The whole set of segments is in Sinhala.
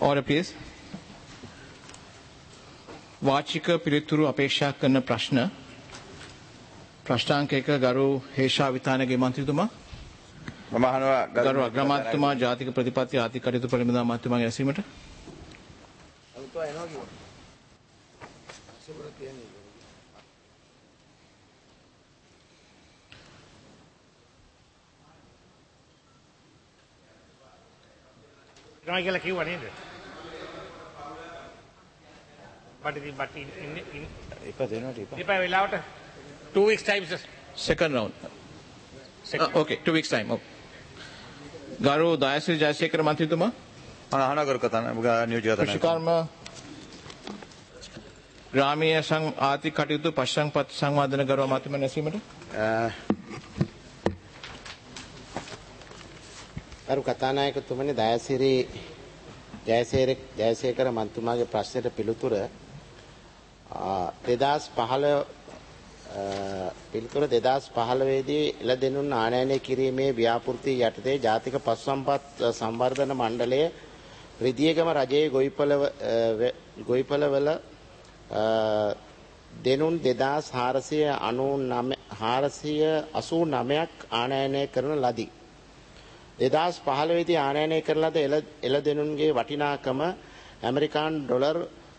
Order please. වාචික පිළිතුරු අපේක්ෂා කරන ප්‍රශ්න ප්‍රශ්නාංක 1 ගරු හේෂා විතානගේ මන්ත්‍රීතුමා මම අහනවා ගරු අග්‍රාමාත්‍යතුමා ජාතික ප්‍රතිපත්ති ආර්ථික කටයුතු ප්‍රතිපදා මාත්‍යතුමාගේ ඇසීමට කියලා කිව්වා නේද? But in 2 weeks time sir. second round okay 2 weeks time okay ගරු දයාසිරි ජයසේකර මන්ත්‍රීතුමා මම අහනවා කරු කතාන නියෝජ්‍ය කතාන කෘෂිකර්ම ග්‍රාමීය ආර්ථික කටයුතු පශ්චාත්පත් සංවාදන ගරු අමාත්‍යතුමා ඇසීමට කරු කතානායකතුමනි දයාසිරි ජයසේකර මන්ත්‍රීතුමාගේ ප්‍රශ්නයට පිළිතුර 2015 දී එළදෙනුන් ආනයනය කිරීමේ ව්‍යාපෘති යටතේ ජාතික පශුසම්පත් සංවර්ධන මණ්ඩලය රිදියගම රජයේ ගොවිපළවල දෙනුන් 2489ක් ආනයනය කරන ලදී. 2015 දී ආනයනය කරන ලද එළදෙනුන්ගේ වටිනාකම ඇමරිකානු ඩොලර්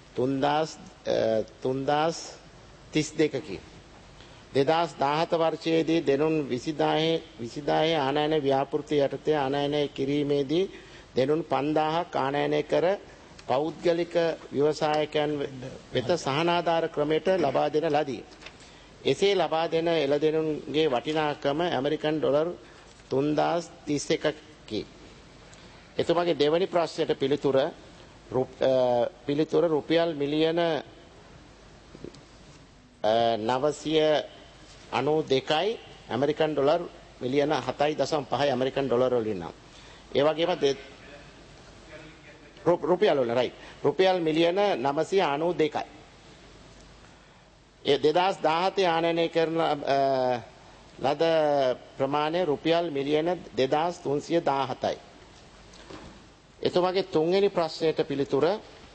3032කි. 2017 වර්ෂයේදී දෙනුන් 20000 ආනයන ව්‍යාපෘති යටතේ ආනයනය කිරීමේදී දෙනුන් 5000ක් ආනයනය කර පෞද්ගලික ව්‍යවසායකයන් වෙත සහනාධාර ක්‍රමයට ලබා දෙන ලදී. එසේ ලබා දෙන එළදෙනුන්ගේ වටිනාකම ඇමරිකන් ඩොලර් 3031කි. එතුමාගේ දෙවැනි ප්‍රශ්නයට පිළිතුර රුපියල් මිලියන 992යි ඇමරිකන් ඩොලර් මිලියන 7.5යි ඇමරිකන් ඩොලර් වලින් නම්. ඒ වගේම රුපියල් වල රයිට් රුපියල් මිලියන 992යි. ඒ 2017 ආනයනය කරන ලද ප්‍රමාණය රුපියල් මිලියන 2317යි. එතුමාගේ තුන්වෙනි ප්‍රශ්නයට පිළිතුර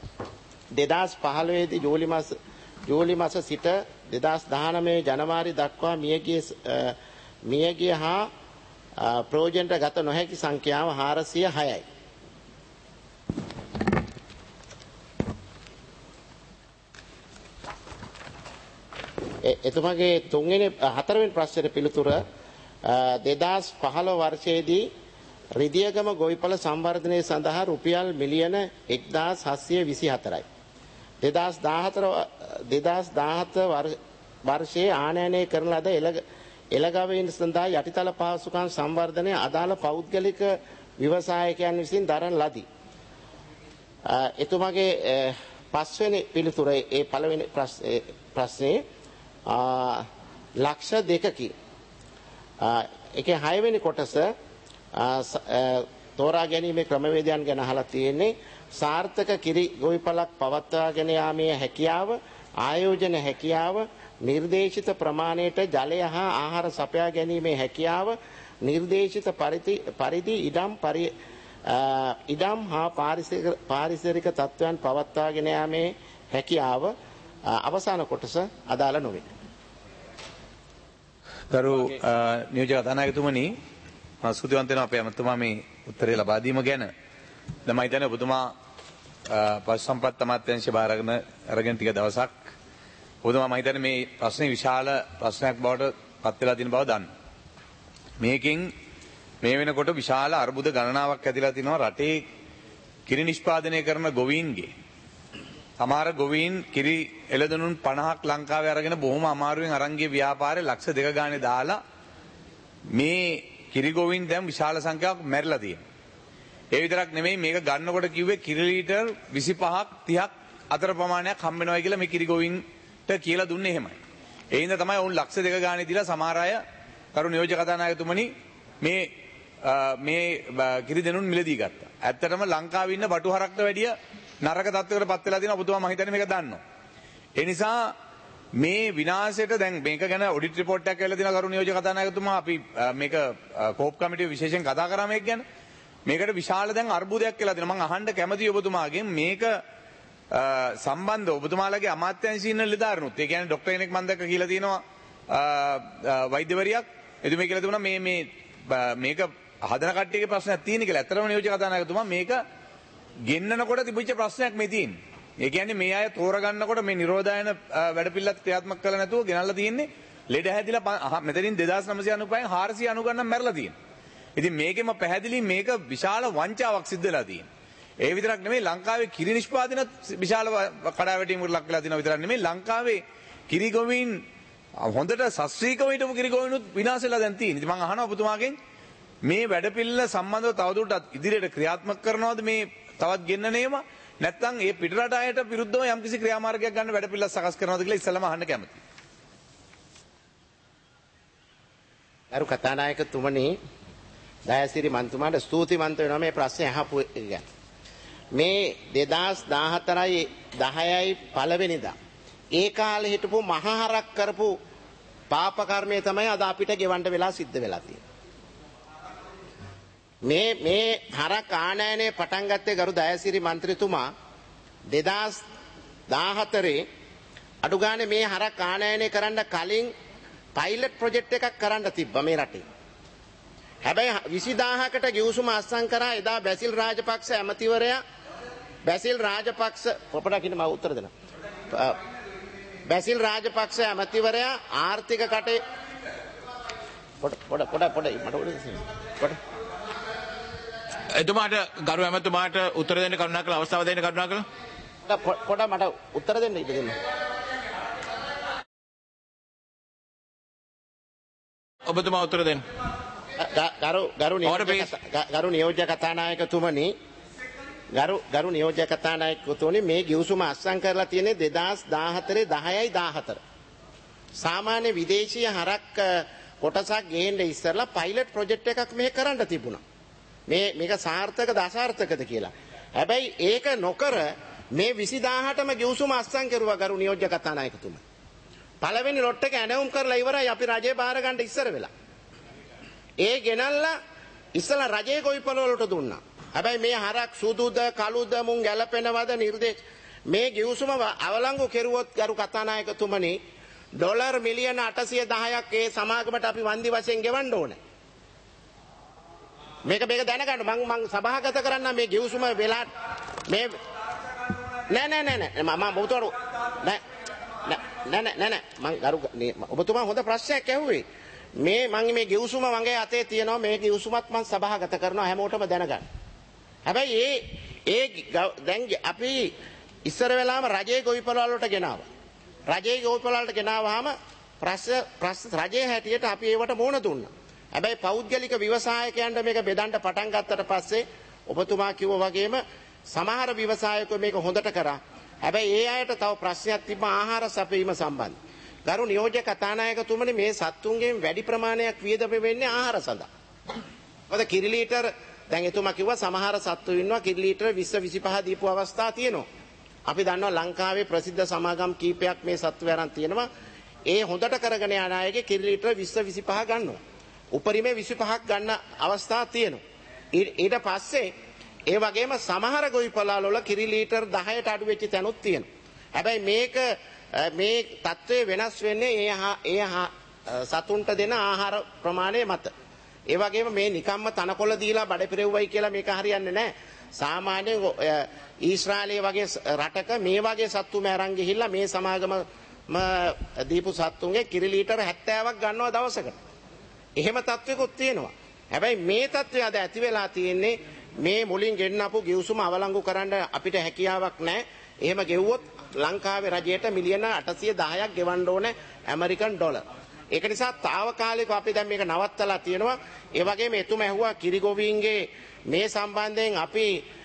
2015 දී ජූලි මාස සිට 2019 ජනවාරි දක්වා මියගිය හා ප්‍රයෝජනට ගත නොහැකි සංඛ්‍යාව 406යි. එතුමාගේ හතරවෙනි ප්‍රශ්නයට පිළිතුර 2015 වර්ෂයේදී රිදියගම ගොවිපළ සංවර්ධනය සඳහා රුපියල් මිලියන 1724යි. 2017 වර්ෂයේ ආනයනය කරන ලද එළගවයින් සඳහා යටිතල පහසුකම් සංවර්ධනය අදාළ පෞද්ගලික ව්‍යවසායකයන් විසින් දරන ලදී. එතුමාගේ පස්වෙනි පිළිතුර ඒ පළවෙනි ප්‍රශ්නේ ලක්ෂ 2කි. ඒකේ 6 වෙනි කොටස තෝරා ගැනීමේ ක්‍රමවේදයන් ගැන අහලා තියෙන්නේ. සාර්ථක කිරි ගොවිපළක් පවත්වාගෙන යාමේ හැකියාව, ආයෝජන හැකියාව, නිර්දේශිත ප්‍රමාණයට ජලය හා ආහාර සපයා ගැනීමේ හැකියාව, නිර්දේශිත පරිදි ඉඩම් හා පාරිසරික තත්ත්වයන් පවත්වාගෙන යාමේ හැකියාව අවසාන කොටස අදාළ නොවේ. ගරු නියෝජ්‍ය කතානායකතුමනි ස්තුතිවන්ත වෙනවා අපේ අමතුමා මේ උත්තරේ ලබා දීම ගැන. දැන් මම හිතන්නේ ඔබතුමා පශු සම්පත් අමාත්‍යාංශය අරගෙන ටික දවසක් ඔබතුමා මම හිතන්නේ මේ ප්‍රශ්නේ විශාල ප්‍රශ්නයක් බවට පත් වෙලා තියෙන බව දන්න. මේකෙන් මේ වෙනකොට විශාල අර්බුද ගණනාවක් ඇතිලා තිනවා රටේ කිරි නිෂ්පාදනය කරන ගොවීන්ගේ. සමහර ගොවීන් කිරි එළදෙනුන් 50ක් ලංකාවේ අරගෙන බොහොම අමාරුවෙන් අරන් ගිය ව්‍යාපාරේ ලක්ෂ 2 ගානේ දාලා මේ කිරි ගොවීන් දැන් විශාල සංඛ්‍යාවක් මැරිලා තියෙනවා. ඒ විතරක් නෙමෙයි මේක ගන්නකොට කිව්වේ කිරි ලීටර් 25ක් 30ක් අතර ප්‍රමාණයක් හම්බ වෙනවා කියලා මේ කිරි ගොවීන්ට කියලා දුන්නේ එහෙමයි. ඒ හින්දා තමයි වුන් ලක්ෂ 2 ගානේ දීලා සමහර අය කරු නියෝජ්‍ය කතානායකතුමනි මේ කිරි දෙනුන් මිලදී ගත්තා. ඇත්තටම ලංකාවේ ඉන්න බටු හරක්ට වැඩිය නරක තත්ත්වයකට පත් වෙලා තියෙනවා. ඔබතුමා මම හිතන්නේ මේක දන්නවා. ඒ නිසා මේ විනාශයට දැන් මේක ගැන ඔඩිට් රිපෝට් එකක් කියලා දෙනවා කරු නියෝජ්‍ය කතානායකතුමා. අපි මේක කෝප් කමිටුවේ විශේෂයෙන් කතා කරා මේක ගැන. මේකට විශාල දැන් අර්බුදයක් කියලා දෙනවා. මම අහන්න කැමතියි ඔබතුමාගෙන් මේක සම්බන්ධ ඔබතුමාලගේ අමාත්‍යාංශයේ ඉන්න නිලධාරීනුත්. ඒ කියන්නේ ડોක්ටර් කෙනෙක් මම දැක්ක කියලා තියෙනවා වෛද්‍යවරියක්. එතුමේ කියලා තිබුණා මේක හදන කට්ටියගේ ප්‍රශ්නයක් තියෙන කියලා. ඇත්තටම නියෝජ්‍ය කතානායකතුමා මේක ගෙන්නනකොට තිබිච්ච ප්‍රශ්නයක් මේ තියෙන්නේ. ඒ කියන්නේ මේ අය තෝරගන්නකොට මේ නිරෝධායන වැඩපිළිවෙලත් ක්‍රියාත්මක කරලා නැතුව ගෙනල්ලා තියෙන්නේ ලෙඩ හැදිලා මෙතනින් 2995න් 490 ගණන් මැරලා තියෙනවා. ඉතින් මේකෙම පැහැදිලි මේක විශාල වංචාවක් සිද්ධ වෙලා තියෙනවා. ඒ විතරක් නෙමෙයි ලංකාවේ කිරි නිෂ්පාදනත් විශාල කඩාවැටීමකට ලක් වෙලා තියෙනවා විතරක් නෙමෙයි ලංකාවේ කිරි ගොවීන් හොඳට ශාස්ත්‍රීයව හිටපු කිරි ගොවීනුත් විනාශ වෙලා දැන් තියෙනවා. ඉතින් මම අහනවා ඔබතුමාගෙන් මේ වැඩපිළිවෙල සම්බන්ධව තවදුරටත් ඉදිරියට ක්‍රියාත්මක කරනවද මේ තවත් ගෙන්නනේම නැත්නම් ඒ පිටරට අයට විරුද්ධව යම්කිසි ක්‍රියාමාර්ගයක් ගන්න වැඩපිළිවෙල සකස් කරනවද කියලා ඉස්සෙල්ලාම අහන්න කැමතියි. අරු කතානායකතුමනි දයාසිරි මන්තුමාට ස්තුතිවන්ත වෙනවා මේ ප්‍රශ්නේ අහපු එක. මේ 2014යි 10යි පළවෙනිදා ඒ කාලේ හිටපු මහහරක් කරපු පාප කර්මය තමයි අද අපිට ගෙවන්න වෙලා සිද්ධ වෙලා තියෙන්නේ. මේ හරක් ආනයනයේ පටන් ගත්තේ ගරු දයාසිරි මන්ත්‍රීතුමා 2014 අඩු ගානේ මේ හරක් ආනයනය කරන්න කලින් පයිලට් ප්‍රොජෙක්ට් එකක් කරන්න තිබ්බා මේ රටේ. හැබැයි 20000කට ගිවිසුම අත්සන් කරා එදා බැසිල් රාජපක්ෂ ඇමතිවරයා බැසිල් රාජපක්ෂ පොපඩකින් මම උත්තර දෙනවා. බැසිල් රාජපක්ෂ ඇමතිවරයා ආර්ථික කටේ පොඩ එතුමාට ගරු ඇමතුමාට උත්තර දෙන්න කරුණාකර අවස්ථාව දෙන්න කරුණාකර පොඩ මට උත්තර දෙන්න ඉඩ දෙන්න. ඔබතුමා උත්තර දෙන්න. ගරු නියෝජ්‍ය කතානායකතුමනි ගරු නියෝජ්‍ය කතානායකතුමනි මේ ගිවිසුම අත්සන් කරලා තියෙන්නේ 2014 10යි 14. සාමාන්‍ය විදේශීය හරක් කොටසක් ගේන්න ඉස්සරලා පයිලට් ප්‍රොජෙක්ට් එකක් මෙහෙ කරන්න තිබුණා. මේක සාර්ථකද අසාර්ථකද කියලා. හැබැයි ඒක නොකර මේ 20000ටම ගිවිසුම අත්සන් කරුවා ගරු නියෝජ්‍ය කතානායකතුමනි. පළවෙනි ලොට් එක ඇනවුම් කරලා ඉවරයි අපි රජේ බාර ගන්න ඉස්සර වෙලා. ඒ ගෙනල්ලා ඉස්සලා රජයේ ගොවිපළ වලට දුන්නා. හැබැයි මේ හරක් සුදුද කළුද මුන් ගැලපෙනවද නිර්දේශ මේ ගිවිසුම අවලංගු කෙරුවොත් ගරු කතානායකතුමනි ඩොලර් මිලියන 810ක් ඒ සමාගමට අපි වන්දි වශයෙන් ගෙවන්න ඕනේ. මේක දැනගන්න මං සභාගත කරන්න මේ ගිවිසුම වෙලා මේ නෑ මම ඔබතුමාට නෑ මං ගරු ඔබතුමා හොඳ ප්‍රශ්නයක් ඇහුවේ. මේ ගිවිසුම මගේ අතේ තියෙනවා මේ ගිවිසුමත් මම සභාගත කරනවා හැමෝටම දැනගන්න. හැබැයි දැන් අපි ඉස්සර වෙලාම රජයේ ගොවිපළ වලට ගෙනාවා. රජයේ ගොවිපළ වලට ගෙනාවාම ප්‍රශ්න රජයේ හැටියට අපි ඒවට මුහුණ දුන්නා. හැබැයි පෞද්ගලික ව්‍යවසායකයන්ට මේක බෙදන්න පටන් ගත්තට පස්සේ ඔබතුමා කිව්වා වගේම සමහර ව්‍යවසායකයෝ මේක හොඳට කරා. හැබැයි ඒ අයට තව ප්‍රශ්නයක් තිබ්බා ආහාර සැපයීම සම්බන්ධ. ගරු නියෝජ්‍ය කතානායකතුමනි මේ සත්තුන්ගෙන් වැඩි ප්‍රමාණයක් වියදම වෙන්නේ ආහාර සඳහා. මොකද කිරි ලීටර් දැන් එතුමා කිව්වා සමහර සත්තු ඉන්නවා කිරි ලීටර් 20 25 දීපු අවස්ථා තියෙනවා. අපි දන්නවා ලංකාවේ ප්‍රසිද්ධ සමාගම් කීපයක් මේ සත්තු වරන් තියෙනවා. ඒ හොඳට කරගෙන යන අයගේ කිරි ලීටර් 20 25 ගන්නවා. උපරිමේ 25ක් ගන්න අවස්ථා තියෙනවා. ඊට පස්සේ ඒ වගේම සමහර ගොවිපළවල වල කිරි ලීටර් 10ට අඩු වෙච්ච තැනුත් තියෙනවා. හැබැයි මේ තත්ත්වය වෙනස් වෙන්නේ ඒ සතුන්ට දෙන ආහාර ප්‍රමාණය මත. ඒ වගේම මේ නිකම්ම තනකොළ දීලා බඩ පිරෙව්වයි කියලා මේක හරියන්නේ නැහැ. සාමාන්‍යයෙන් ඊශ්‍රායලයේ වගේ රටක මේ වගේ සත්තු මෑරන් ගිහිල්ලා මේ සමාගම දීපු සත්තුන්ගේ කිරි ලීටර් 70ක් ගන්නවා දවසකට. එහෙම තත්ත්වයකුත් තියෙනවා. හැබැයි මේ තත්ත්වය අද ඇති වෙලා තියෙන්නේ මේ මුලින් ගෙන්නපු ගිවිසුම අවලංගු කරන්න අපිට හැකියාවක් නැහැ. එහෙම ගෙව්වොත් ලංකාවේ රජයට මිලියන 810ක් ගෙවන්න ඕනේ ඇමරිකන් ඩොලර්. ඒක නිසා తాවකාලිකව අපි දැන් මේක නවත්තලා තියෙනවා. ඒ වගේම එතුම ඇහුවා කිරිගොවීන්ගේ මේ සම්බන්ධයෙන් අපි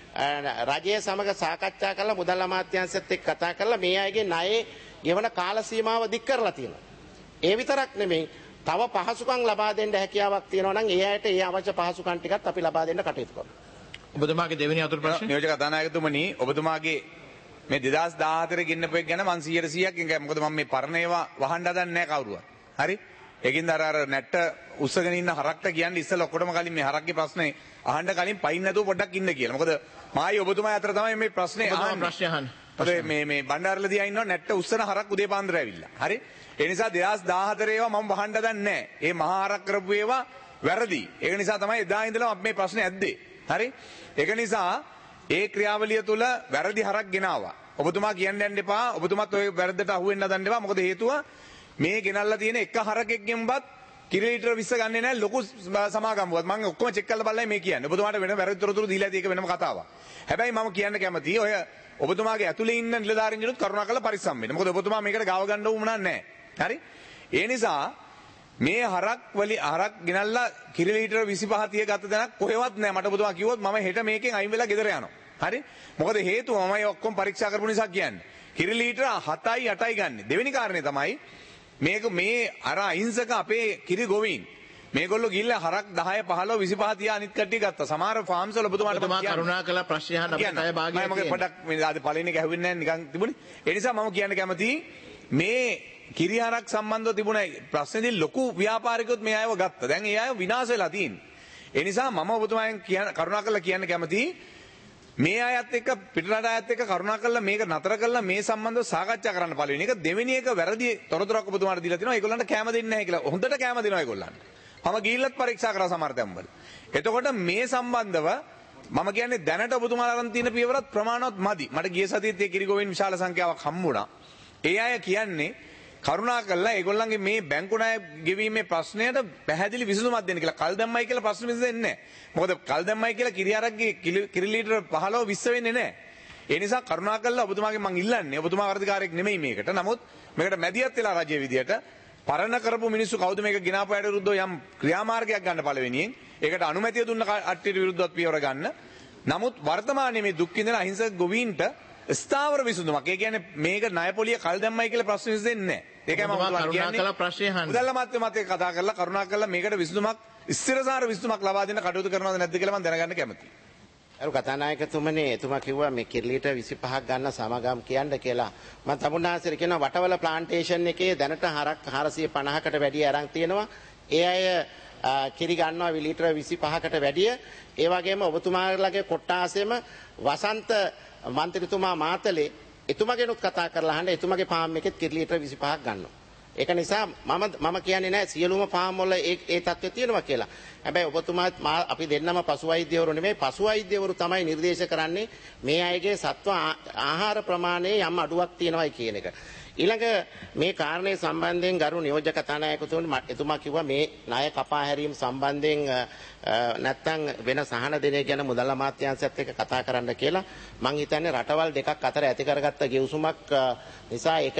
රජය සමග සාකච්ඡා කරලා මුදල් අමාත්‍යාංශයත් එක්ක කතා කරලා මේ අයගේ ණයේ ගෙවන කාල සීමාව දික් කරලා තියෙනවා. ඒ විතරක් නෙමෙයි තව පහසුකම් ලබා දෙන්න හැකියාවක් තියෙනවා නම් ඒ අයට ඒ අවශ්‍ය පහසුකම් ටිකත් අපි ලබා දෙන්න කටයුතු කරමු. ඔබතුමාගේ දෙවෙනි අතුරු ප්‍රශ්නේ නියෝජ්‍ය කතානායකතුමනි ඔබතුමාගේ මේ 2014 ගෙන්නපු එක ගැන මම 100%ක් එකයි. මොකද මම මේ පරණ ඒවා වහන්න හදන්නේ නැහැ කවුරුවත්. හරි? ඒකින්ද අර නැට්ට උස්සගෙන ඉන්න හරක්ට කියන්නේ ඉස්සෙල්ලා ඔක්කොටම කලින් මේ හරක්ගේ ප්‍රශ්නේ අහන්න කලින් පයින් නැතුව පොඩ්ඩක් ඉන්න කියලා. මොකද මායි ඔබතුමා අතර තමයි මේ ප්‍රශ්නේ අහන්නේ. මේ බණ්ඩාරලදී ඉන්නවා නැට්ට උස්සන හරක් උදේ පාන්දර ඇවිල්ලා. හරි? ඒ නිසා 2014 ඒවා මම වහන්න දන්නේ නැහැ. මේ මහා හරක් කරපු ඒවා වැරදි. ඒක නිසා තමයි එදා ඉඳලා මේ ප්‍රශ්නේ ඇද්දේ. හරි? ඒක නිසා ඒ ක්‍රියාවලිය තුල වැරදි හරක් ගෙනාවා. ඔබතුමා කියන්න යන්න එපා. ඔබතුමාත් ඔය වැරද්දට අහු වෙන්න හදන්න එපා. මොකද හේතුව මේ ගෙනල්ලා තියෙන එක හරකෙක්ගෙන්වත් කිරි ලීටර 20 ගන්නේ නැහැ ලොකු සමාගම්වත්. මම ඔක්කොම චෙක් කරලා බලලා මේ කියන්නේ. ඔබතුමාට වෙන වැරදි තොරතුරු දීලා ඇති එක වෙනම කතාවක්. හැබැයි මම කියන්න කැමතියි ඔය ඔබතුමාගේ ඇතුලේ ඉන්න නිලධාරීන්ගෙනුත් කරුණාකරලා පරිස්සම් වෙන්න. මොකද ඔබතුමා මේකට ගාව ගන්න උවමනා නැහැ. හරි? ඒ නිසා මේ හරක් ගෙනල්ලා කිරි ලීටර 25 30 ගත්ත තැනක් කොහෙවත් නැහැ. මට ඔබතුමා කිව්වොත් මම හෙට මේකෙන් අයින් වෙලා ගෙදර යනවා. හරි? මොකද හේතුව මම මේ ඔක්කොම පරීක්ෂා කරපු නිසා කියන්නේ. කිරි ලීටර 7යි 8යි ගන්න. දෙවෙනි කාරණේ තමයි මේක මේ අර අහිංසක අපේ කිරි ගොවීන් මේගොල්ලෝ ගිහිල්ලා හරක් 10 15 25 30 අනිත් කට්ටිය ගත්තා. සමහර ෆාම්ස් වල ඔබතුමාට කරුණාකරලා ප්‍රශ්න අහන්න අපිට අය භාගයක් මම පොඩක් මේ ආද පළවෙනි එක ඇහුවෙන්නේ නැහැ නිකන් තිබුණේ. ඒ නිසා මම කියන්න කැමතියි මේ කිරි හරක් සම්බන්ධව තිබුණ ප්‍රශ්නේදී ලොකු ව්‍යාපාරිකයොත් මේ අයව ගත්තා. දැන් ඒ අය විනාශ වෙලා තියෙන්නේ. ඒ නිසා මම ඔබතුමායන් කරුණාකරලා කියන්න කැමතියි මේ අයත් එක්ක පිටරට අයත් එක්ක කරුණාකරලා මේක නතර කරලා මේ සම්බන්ධව සාකච්ඡා කරන්න පළවෙනි එක. දෙවෙනි එක වැරදි තොරතුරක් ඔබතුමාට දීලා තිනවා. ඒගොල්ලන්ට කැම දෙන්නේ නැහැ කියලා. හොඳට කැම දෙනවා ඒගොල්ලන්ට. මම ගිහිල්ලත් පරීක්ෂා කරා සමහර තැන්වල. එතකොට මේ සම්බන්ධව මම කියන්නේ දැනට ඔබතුමාලා අරන් තියෙන පියවරත් ප්‍රමාණවත් මදි. මට ගිය සතියේත් ඒ කිරිගොවෙන් විශාල සංඛ්‍යාවක් හම්බුණා. ඒ අය කියන්නේ කරුණාකරලා ඒගොල්ලන්ගේ මේ බැංකු ණය ගෙවීමේ ප්‍රශ්නයට පැහැදිලි විසඳුමක් දෙන්න කියලා. කල් දැම්මයි කියලා ප්‍රශ්න විසඳෙන්නේ නැහැ. මොකද කල් දැම්මයි කියලා කිරි හරක්ගේ කිරි ලීටර 15 20 වෙන්නේ නැහැ. ඒ නිසා කරුණාකරලා ඔබතුමාගෙන් මම ඉල්ලන්නේ ඔබතුමා වර්ධකාරයෙක් නෙමෙයි මේකට. නමුත් මේකට මැදිහත් වෙලා රජයේ විදියට පරණ කරපු මිනිස්සු කවුද මේක ගෙනාපු අයට විරුද්ධව යම් ක්‍රියාමාර්ගයක් ගන්න පළවෙනියෙන්. ඒකට අනුමැතිය දුන්න කට්ටියට විරුද්ධව පියවර ගන්න. නමුත් වර්තමානයේ මේ දුක් විඳින අහිංසක ගොවීන්ට ස්ථාවර විසඳුමක්. ඒ කියන්නේ මේක ණය පොලිය කල් දැම්මයි කියලා ප්‍රශ්න විසඳෙන්නේ නැහැ. ඒකයි මම කරුණාකරලා ප්‍රශ්නේ අහන්න. මුදල් අමාත්‍ය කතා කරලා කරුණාකරලා මේකට විසඳුමක් ස්ථිරසාර විසඳුමක් ලබා දෙන්න කටයුතු කරනවද නැද්ද කියලා මම දැනගන්න කැමතියි. අර කතානායකතුමනි එතුමා කිව්වා මේ කිරි ලීටර 25ක් ගන්න සමගම් කියන්න කියලා. මම තමුන්නාසර කියනවා වටවල ප්ලාන්ටේෂන් එකේ දැනට හරක් 450කට වැඩිය අරන් තියෙනවා. ඒ අය කිරි ගන්නවා ලීටර 25කට වැඩිය. ඒ වගේම ඔබතුමාලගේ කොට්ටාසෙම වසන්ත මන්ත්‍රීතුමා මාතලේ එතුමාගෙනුත් කතා කරලා අහන්න එතුමාගේ ෆාම් එකෙත් කිරි ලීටර 25ක් ගන්නවා. ඒක නිසා මම කියන්නේ නැහැ සියලුම ෆාම් වල ඒ තත්ත්වය තියෙනවා කියලා. හැබැයි ඔබතුමාත් අපි දෙන්නම පශු වෛද්‍යවරු නෙමෙයි පශු වෛද්‍යවරු තමයි නිර්දේශ කරන්නේ මේ අයගේ සත්ව ආහාර ප්‍රමාණයේ යම් අඩුවක් තියෙනවායි කියන එක. ඊළඟ මේ කාරණේ සම්බන්ධයෙන් ගරු නියෝජ්‍ය කතානායකතුමනි එතුමා කිව්වා මේ ණය කපා හැරීම සම්බන්ධයෙන් නැත්තම් වෙන සහන දෙන ගැන මුදල් අමාත්‍යාංශයත් එක්ක කතා කරන්න කියලා. මං හිතන්නේ රටවල් දෙකක් අතර ඇති කරගත්ත ගෙවුසුමක් නිසා ඒක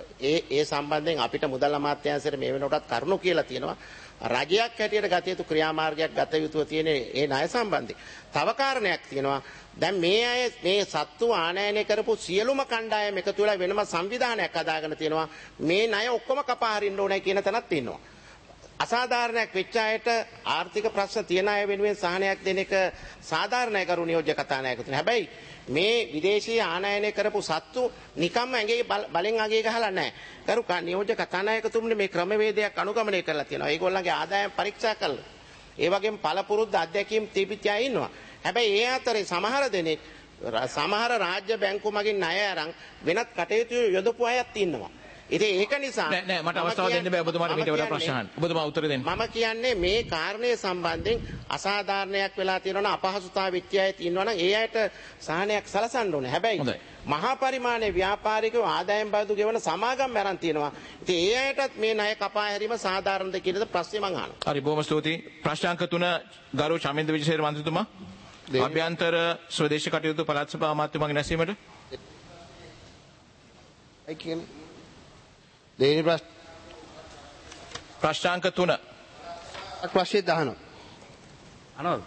ඒ සම්බන්ධයෙන් අපිට මුදල් අමාත්‍යාංශයට මේ වෙනකොටත් කරුණු කියලා තියෙනවා. රජයක් හැටියට ගත යුතු ක්‍රියාමාර්ගයක් ගත යුතුව තියෙන ඒ ණය සම්බන්ධයෙන්. තව කාරණයක් තියෙනවා. දැන් මේ අය මේ සත්තු ආනයනය කරපු සියලුම කණ්ඩායම් එකතු වෙලා වෙනම සංවිධානයක් හදාගෙන තියෙනවා. මේ ණය ඔක්කොම කපා හරින්න ඕනේ කියන තැනක් තියෙනවා. අසාධාරණයක් වෙච්ච අයට ආර්ථික ප්‍රශ්න තියෙන අය වෙනුවෙන් සහනයක් දෙන එක සාධාරණයි කරු නියෝජ්‍ය කතානායකතුමනි. හැබැයි මේ විදේශීය ආනයනය කරපු සත්තු නිකම්ම ඇඟේ බලෙන් අගේ ගහලා නැහැ. කරු නියෝජ්‍ය කතානායකතුමනි මේ ක්‍රමවේදයක් අනුගමනය කරලා තියෙනවා. ඒගොල්ලන්ගේ ආදායම් පරීක්ෂා කරලා. ඒ වගේම පළපුරුද්ද අධ්‍යක්ීම් තිබිච්ච අය ඉන්නවා. හැබැයි ඒ අතරේ සමහර දෙනෙක් සමහර රාජ්‍ය බැංකු මගින් ණය අරන් වෙනත් කටයුතු යොදපු අයත් ඉන්නවා. ඉතින් ඒක නිසා නෑ මට අවස්ථාව දෙන්න බෑ ඔබතුමාට මීට වඩා ප්‍රශ්න අහන්න. ඔබතුමා උත්තර දෙන්න. මම කියන්නේ මේ කාරණේ සම්බන්ධයෙන් අසාධාරණයක් වෙලා තියෙනවා නම් අපහසුතාව වෙච්ච අය තියෙනවා නම් ඒ අයට සහනයක් සලසන්න ඕනේ. හැබැයි මහා පරිමාණයේ ව්‍යාපාරිකව ආදායම් බදු ගෙවන සමාගම් අරන් තියෙනවා. ඉතින් ඒ අයටත් මේ ණය කපා හැරීම සාධාරණද කියන ප්‍රශ්නේ මම අහනවා. හරි බොහොම ස්තුතියි. ප්‍රශ්නාංක 3 ගරු චමින්ද විජේසේකර මන්ත්‍රීතුමා අභ්‍යන්තර ස්වදේශීය කටයුතු පළාත් සභා අමාත්‍යතුමාගේ නැසීමට දෙවෙනි ප්‍රශ්නාංක 3 ප්‍රශ්නේ දහනවා. අනවද?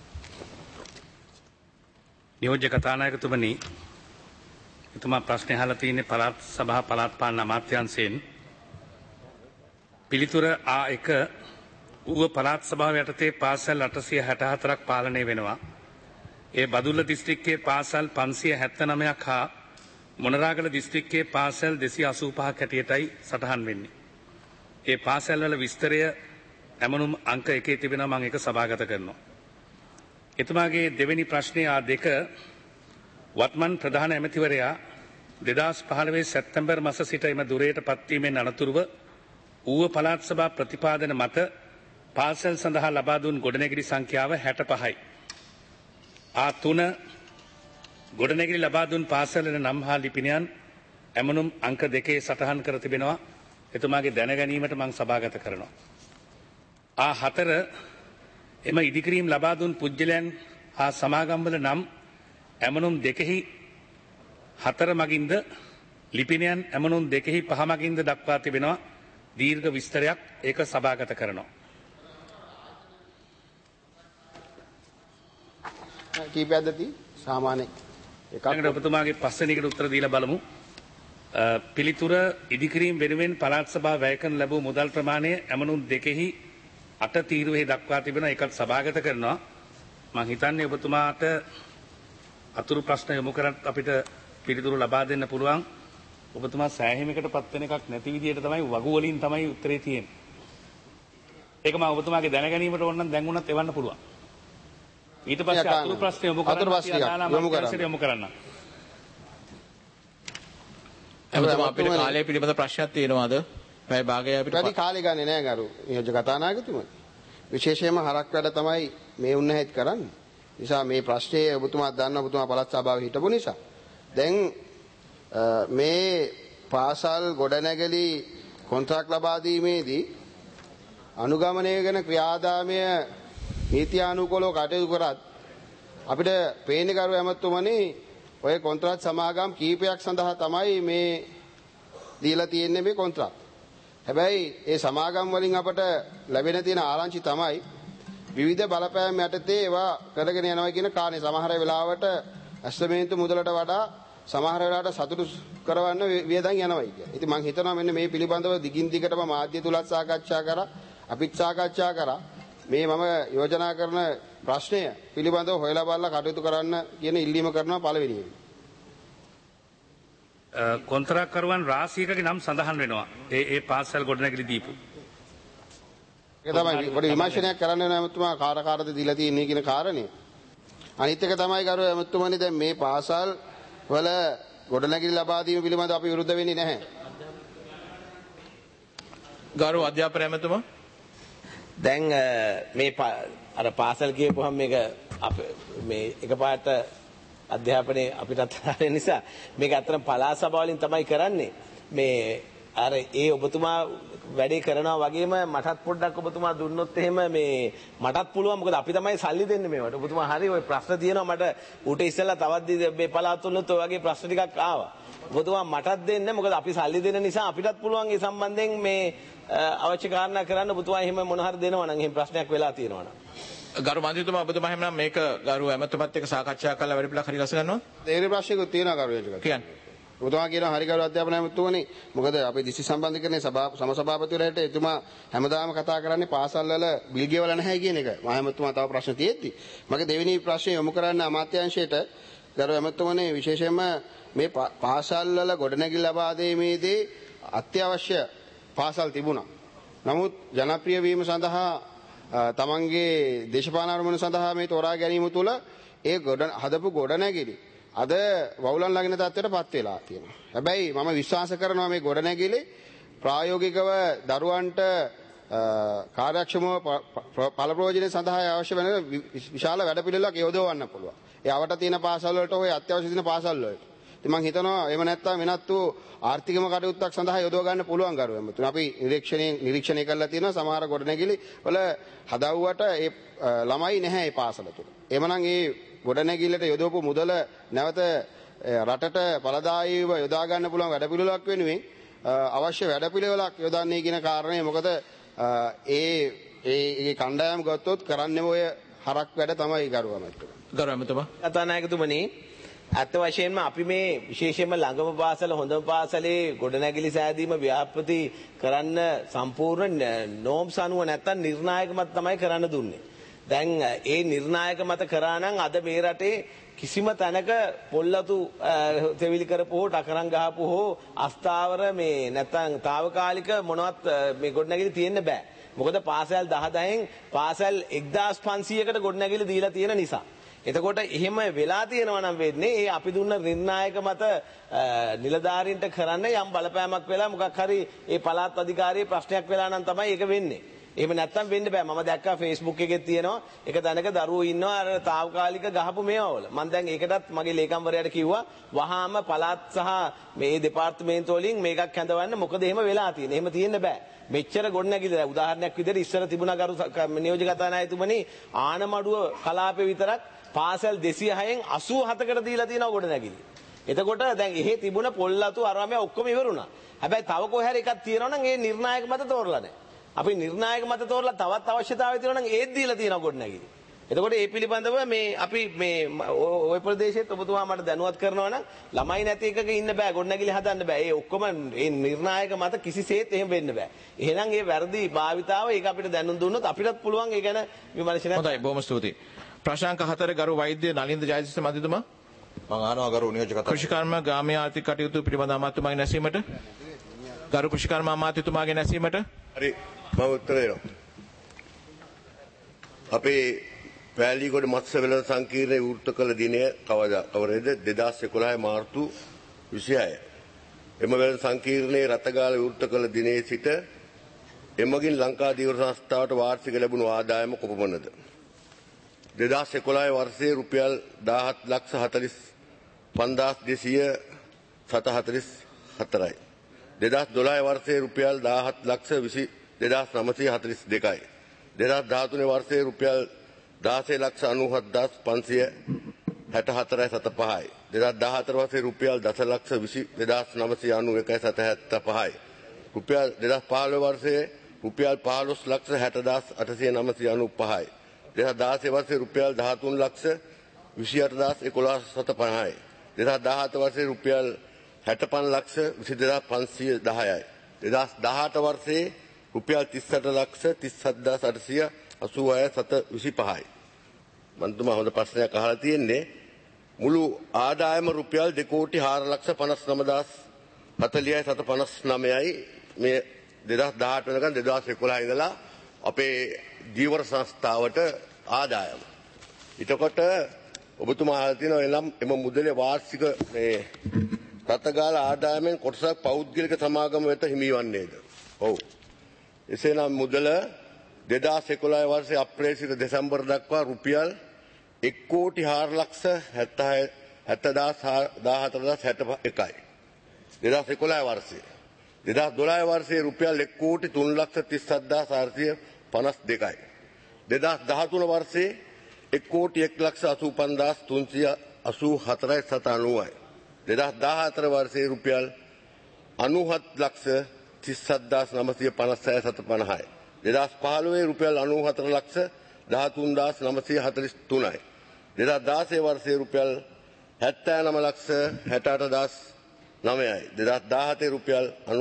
නියෝජ්‍ය කතානායකතුමනි එතුමා ප්‍රශ්න අහලා තියෙන්නේ පළාත් සභා පළාත් පාලන අමාත්‍යාංශයෙන් පිළිතුර A1 ඌව පළාත් සභාව යටතේ පාසල් 864ක් පාලනය වෙනවා. ඒ බදුල්ල දිස්ත්‍රික්කයේ පාසල් 579ක් හා මොනරාගල දිස්ත්‍රික්කයේ පාසල් 285ක් හැටියටයි සටහන් වෙන්නේ. ඒ පාසල්වල විස්තරය ඇමනුම් අංක 1 තිබෙනවා මම ඒක සභාගත කරනවා. එතුමාගේ දෙවෙනි ප්‍රශ්නය දෙක වත්මන් ප්‍රධාන ඇමතිවරයා 2015 සැප්තැම්බර් මාස සිට එම දුරයට පත්වීමෙන් අනතුරුව ඌව පළාත් සභා ප්‍රතිපාදන මත පාසල් සඳහා ලබා දුන් ගොඩනැගිලි සංඛ්‍යාව 65යි. A3 ගොඩනැගිලි ලබා දුන් පාසල්වල නම් හා ලිපිනයන් ඇමනුම් අංක 2 සටහන් කර තිබෙනවා. එතුමාගේ දැන ගැනීමට මම සභාගත කරනවා. A4 එම ඉදිකිරීම් ලබා දුන් පුජ්‍යලයන් හා සමාගම්වල නම් ඇමනුම් 2හි 4 මගින්ද ලිපිනයන් ඇමනුම් 2හි 5 මගින්ද දක්වා තිබෙනවා. දීර්ඝ විස්තරයක් ඒක සභාගත කරනවා. කීපයක්ද තියෙන්නේ? සාමාන්‍ය එකක්. ඊළඟට ඔබතුමාගේ පස්වෙනිකට උත්තර දීලා බලමු. පිළිතුර ඉදිකිරීම් වෙනුවෙන් පළාත් සභාව වැය කරන ලැබූ මුදල් ප්‍රමාණය ඇමනුම් 2හි 8 තීරුවෙහි දක්වා තිබෙනවා. ඒකත් සභාගත කරනවා. මම හිතන්නේ ඔබතුමාට අතුරු ප්‍රශ්න යොමු කරත් අපිට පිළිතුරු ලබා දෙන්න පුළුවන්. ඔබතුමා සෑහීමකට පත් වෙන එකක් නැති විදිහට තමයි වගු වලින් තමයි උත්තරේ තියෙන්නේ. ඒක මම ඔබතුමාගේ දැන ගැනීමට ඕන නම් දැන් උනත් එවන්න පුළුවන්. ඊට පස්සේ අතුරු ප්‍රශ්න යොමු කරන්න. එතකොට අපිට කාලය පිළිබඳ ප්‍රශ්නයක් තියෙනවද? පැය භාගය අපිට වැඩි කාලය ගන්නේ නැහැ ගරු නියෝජ්‍ය කතානායකතුමනි. විශේෂයෙන්ම හරක් වැඩ තමයි මේ උන්නහෙත් කරන්නේ. නිසා මේ ප්‍රශ්නේ ඔබතුමා දන්නවා ඔබතුමා පළාත් සභාවේ හිටපු නිසා. දැන් මේ පාසල් ගොඩනැගිලි කොන්ත්‍රාත් ලබා දීමේදී අනුගමනය කරන ක්‍රියාදාමය නීතියානුකූලව කටයුතු කරත් අපිට පේන්නේ කරු ඇමතුමනි ඔය කොන්ත්‍රාත් සමාගම් කීපයක් සඳහා තමයි මේ දීලා තියෙන්නේ මේ කොන්ත්‍රාත්. හැබැයි ඒ සමාගම් වලින් අපට ලැබෙන තියෙන ආරංචි තමයි විවිධ බලපෑම් යටතේ ඒවා කරගෙන යනවා කියන කාරණේ. සමහර වෙලාවට ඇස්තමේන්තු මුදලට වඩා සමහර වෙලාවට සතුටු කරවන්න වියදම් යනවායි කියලා. ඉතින් මම හිතනවා මෙන්න මේ පිළිබඳව දිගින් දිගටම මාධ්‍ය තුලත් සාකච්ඡා කරා, අපිත් සාකච්ඡා කරා. මේ මම යෝජනා කරන ප්‍රශ්නය පිළිබඳව හොයලා බලලා කටයුතු කරන්න කියන ඉල්ලීම කරනවා පළවෙනියෙන්. කොන්ත්‍රාත්කරුවන් රාශියකගේ නම් සඳහන් වෙනවා. ඒ පාසල් ගොඩනැගිලි දීපු. ඒක තමයි පොඩි විමර්ශනයක් කරන්න වෙනවා එමුතුමා කාටද දීලා තියෙන්නේ කියන කාරණේ. අනිත් එක තමයි ගරු එමුතුමානි දැන් මේ පාසල් වල ගොඩනැගිලි ලබා දීම පිළිබඳව අපි විරුද්ධ වෙන්නේ නැහැ. ගරු අධ්‍යාපන ඇමතුමා දැන් මේ අර පාසල් කියපුවහම මේක මේ එකපාරට අධ්‍යාපනයේ අපිටත් හරිය නිසා මේක අතරම පළාත් සභාව වලින් තමයි කරන්නේ. මේ අර ඒ ඔබතුමා වැඩේ කරනවා වගේම මටත් පොඩ්ඩක් ඔබතුමා දුන්නොත් එහෙම මේ මටත් පුළුවන්. මොකද අපි තමයි සල්ලි දෙන්නේ මේවට. ඔබතුමා හරි ඔය ප්‍රශ්න තියෙනවා මට ඌට ඉස්සෙල්ලා තවත් මේ පළාත් වලත් ඔය වගේ ප්‍රශ්න ටිකක් ආවා. ඔබතුමා මටත් දෙන්න. මොකද අපි සල්ලි දෙන නිසා අපිටත් පුළුවන් ඒ සම්බන්ධයෙන් මේ අවශ්‍ය කාරණා කරන්න. ඔබතුමා එහෙම මොන හරි දෙනවා නම් එහෙම ප්‍රශ්නයක් වෙලා තියෙනවා නම් ගරු මන්ත්‍රීතුමා ඔබතුමා එහෙනම් මේක ගරු ඇමතුමත් එක්ක සාකච්ඡා කරලා වැඩි පිළිවෙලක් හරි ගස ගන්නවා. තේරෙන ප්‍රශ්නයකුත් තියෙනවා ගරු යෝජක. කියන්නේ ඔබතුමා කියනවා හරි ගරු අධ්‍යාපන ඇමතුමනි මොකද අපේ දිසි සම්බන්ධීකරණයේ සමසභාපතිවරයාට එතුමා හැමදාම කතා කරන්නේ පාසල් වල බිල් ගෙවලා නැහැ කියන එක. මම ඇමතුමා තව ප්‍රශ්න තියෙද්දි මගේ දෙවෙනි ප්‍රශ්නේ යොමු කරන්න අමාත්‍යාංශයට ගරු ඇමතුමනි විශේෂයෙන්ම මේ පාසල් වල ගොඩනැගිලි ලබා දීමේදී අත්‍යවශ්‍ය පාසල් තිබුණා. නමුත් ජනප්‍රිය වීම සඳහා තමන්ගේ දේශපාලන අරමුණු සඳහා මේ තෝරා ගැනීම තුළ ඒ හදපු ගොඩනැගිලි අද වවුලන් ළඟින තත්ත්වයට පත් වෙලා තියෙනවා. හැබැයි මම විශ්වාස කරනවා මේ ගොඩනැගිලි ප්‍රායෝගිකව දරුවන්ට කාර්යක්ෂමව පළ ප්‍රයෝජන සඳහා අවශ්‍ය වෙන විශාල වැඩපිළිවෙලක් යොදවන්න පුළුවන්. ඒ අවට තියෙන පාසල් වලට ඔය අත්‍යවශ්‍ය තියෙන පාසල් වලට. ඉතින් මම හිතනවා එහෙම නැත්නම් වෙනත් වූ ආර්ථිකම කටයුත්තක් සඳහා යොදව ගන්න පුළුවන් ගරුව එමුතුන. අපි නිරීක්ෂණය කරලා තියෙනවා සමහර ගොඩනැගිලි වල හදවුවට ඒ ළමයි නැහැ ඒ පාසල තුල. එhmenan ඒ ගොඩනැගිල්ලට යොදවපු මුදල නැවත රටට පළදායීව යොදා ගන්න පුළුවන් වැඩපිළිවෙලක් වෙනුවෙන් අවශ්‍ය වැඩපිළිවෙලක් යොදන්නේ කියන කාරණේ මොකද ඒ කණ්ඩායම් ගත්තොත් කරන්නේ ඔය හරක් වැඩ තමයි ගරුව ඇමතුමා. කතානායකතුමනි ඇත්ත වශයෙන්ම අපි මේ විශේෂයෙන්ම ළඟම පාසල හොඳම පාසලේ ගොඩනැගිලි සෑදීම ව්‍යාපෘති කරන්න සම්පූර්ණ නෝම්ස් අනුව නැත්තම් නිර්ණායක මත තමයි කරන්න දුන්නේ. දැන් ඒ නිර්ණායක මත කරා නම් අද මේ රටේ කිසිම තැනක පොල්ලතු තෙවිලි කරපු හෝ ටකරන් ගහපු හෝ අස්ථාවර මේ නැත්නම් తాවකාලික මොනවත් මේ ගොඩනැගිලි තියෙන්න බෑ. මොකද පාසල් 10න් පාසල් 1500කට ගොඩනැගිලි දීලා තියෙන නිසා. එතකොට එහෙම වෙලා තියෙනවා නම් වෙන්නේ ඒ අපි දුන්න නිර්ණායක මත නිලධාරීන්ට කරන්න යම් බලපෑමක් වෙලා මොකක් හරි ඒ පළාත් අධිකාරියේ ප්‍රශ්නයක් වෙලා නම් තමයි ඒක වෙන්නේ. එහෙම නැත්තම් වෙන්න බෑ. මම දැක්කා Facebook එකේ තියෙනවා එක තැනක දරුවෝ ඉන්නවා අර తాවකාලික ගහපු මේවවල. මම දැන් ඒකටත් මගේ ලේකම්වරයාට කිව්වා වහාම පළාත් සහ මේ දෙපාර්තමේන්තුව වලින් මේකක් හැඳවන්න. මොකද එහෙම වෙලා තියෙන්නේ. එහෙම තියෙන්න බෑ. මෙච්චර ගොඩනැගිලි උදාහරණයක් විදිහට ඉස්සර තිබුණා ගරු නියෝජ්‍ය කතානායකතුමනි ආනමඩුව කලාපේ විතරක් පාසල් 206න් 87කට දීලා තියෙනවා ගොඩනැගිලි. එතකොට දැන් එහෙ තිබුණ පොල්ලතු අරමයා ඔක්කොම ඉවරුණා. හැබැයි තව කොහේ හරි එකක් තියෙනවා නම් ඒ නිර්ණායක මත තෝරලා නැහැ. අපි නිර්ණායක මත තෝරලා තවත් අවශ්‍යතාවය තියෙනවා නම් ඒත් දීලා තියෙනවා ගොඩනැගිලි. එතකොට ඒ පිළිබඳව මේ අපි මේ ওই ප්‍රදේශෙත් ඔබතුමා මට දැනුවත් කරනවා නම් ළමයි නැති එකක ඉන්න බෑ ගොඩනැගිලි හදන්න බෑ. ඒ ඔක්කොම ඒ නිර්ණායක මත කිසිසේත් එහෙම වෙන්න බෑ. එහෙනම් ඒ වැරදි භාවිතාව ඒක අපිට දැනුම් දුන්නොත් අපිටත් පුළුවන් ඒ ගැන විමර්ශනයක්. හොඳයි බොහොම ස්තුතියි. ප්‍රශ්නාංක 4 ගරු වෛද්‍ය නලින්ද ජයතිස්ස මන්ත්‍රීතුමා. මම අහනවා ගරු නියෝජ්‍ය කතා. කෘෂිකර්ම ග්‍රාමීය ආර්ථික කටයුතු පිළිබඳ අමාත්‍යතුමාගේ නැසීමට. ගරු කෘෂිකර්ම අමාත්‍යතුමාගේ නැසීමට. හරි මම උත්තර දෙනවා. අපේ පෑලීගොඩ මත්ස්‍ය වෙළඳ සංකීර්ණයේ විවෘත කළ දිනය කවරේද 2011 මාර්තු 26. එම වෙළඳ සංකීර්ණයේ රතගාල විවෘත කළ දිනේ සිට එමගින් ලංකා ධීවර සංස්ථාවට වාර්ෂික ලැබුණු ආදායම කොපමණද? 2011 වර්ෂයේ රුපියල් 17,45,244යි. 2012 වර්ෂයේ රුපියල් 17,22,942යි. 2013 වර්ෂයේ රුපියල් 16,97,564.75යි. 2014 වර්ෂයේ රුපියල් 10,22,991.75යි. රුපියල් 2015 වර්ෂයේ රුපියල් 15,60,895යි. 2016 වර්ෂයේ රුපියල් 13,28,11.50යි. 2017 වර්ෂයේ රුපියල් 65,22,510යි. 2018 වර්ෂයේ රුපියල් 38,37,886.25යි. මන්තුමා හොඳ ප්‍රශ්නයක් අහලා තියෙන්නේ. මුළු ආදායම රුපියල් 2,59,40,759යි මේ 2018 වෙනකන් 2011 ඉඳලා අපේ ධීවර සංස්ථාවට ආදායම. ඊටකොට ඔබතුමා අහලා තියෙනවා එනම් එම මුදලේ වාර්ෂික මේ රතගාල ආදායමෙන් කොටසක් පෞද්ගලික සමාගම වෙත හිමිවන්නේද? ඔව්. එසේනම් මුදල 2011 වර්ෂයේ අප්‍රේල් සිට දෙසැම්බර් දක්වා රුපියල් 1,70,70,14,61යි. 2011 වර්ෂයේ 2012 වර්ෂයේ රුපියල් 1,37,452යි. 2013 වර්ෂයේ 1,01,85,384.790යි. 2014 වර්ෂයේ රුපියල් 97,37,956.50යි. 2015 රුපියල් 94,13,943යි. 2016 වර්ෂයේ රුපියල් 79,68,9යි. 2017 රුපියල්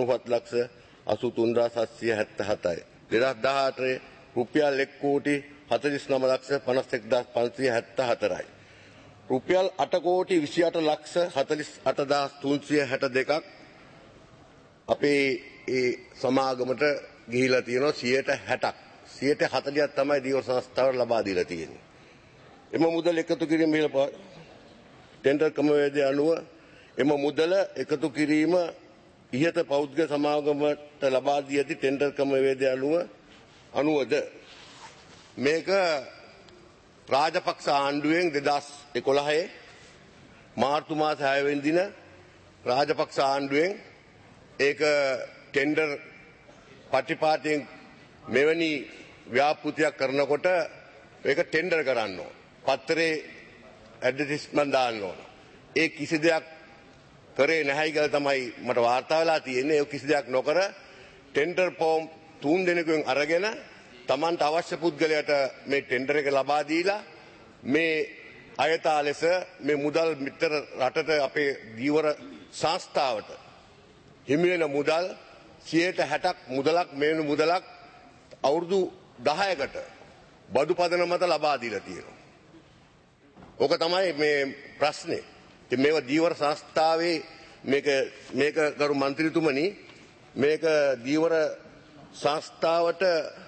97,83,777යි. 2018 රුපියල් 1,49,51,574යි. රුපියල් 8,28,48,362ක් අපේ ඒ සමාගමට ගිහිලා තියෙනවා 60%ක්. 40% තමයි ධීවර සංස්ථාවට ලබා දීලා තියෙන්නේ. එම මුදල් එකතු කිරීම ටෙන්ඩර් ක්‍රමවේදය අනුව එම මුදල එකතු කිරීම ඉහත පෞද්ගල සමාගමට ලබා දී ඇති ටෙන්ඩර් ක්‍රමවේදය අනුවද මේක රාජපක්ෂ ආණ්ඩුවෙන් 2011 මාර්තු මාස 6 වෙනි දින රාජපක්ෂ ආණ්ඩුවෙන් ඒක ටෙන්ඩර් පටිපාටියෙන් මෙවැනි ව්‍යාපෘතියක් කරනකොට ඒක ටෙන්ඩර් කරන්න ඕන. පත්තරේ ඇඩ්වර්ටයිස්මන්ට් දාන්න ඕන. ඒ කිසි දෙයක් කරේ නැහැ කියලා තමයි මට වාර්තා වෙලා තියෙන්නේ. ඒ කිසි දෙයක් නොකර ටෙන්ඩර් ෆෝම් 3 දෙනෙකුෙන් අරගෙන තමන්ට අවශ්‍ය පුද්ගලයාට මේ ටෙන්ඩර් එක ලබා දීලා මේ අයථා ලෙස මේ මුදල් මිත්‍ර රටට අපේ ධීවර සංස්ථාවට හිමි වෙන මුදල් 60%ක් මුදලක් මේනු මුදලක් අවුරුදු 10කට බදු පදන මත ලබා දීලා තියෙනවා. ඕක තමයි මේ ප්‍රශ්නේ. ඉතින් මේක දීවර සංස්ථාවේ මේක ගරු මන්ත්‍රීතුමනි මේක දීවර සංස්ථාවට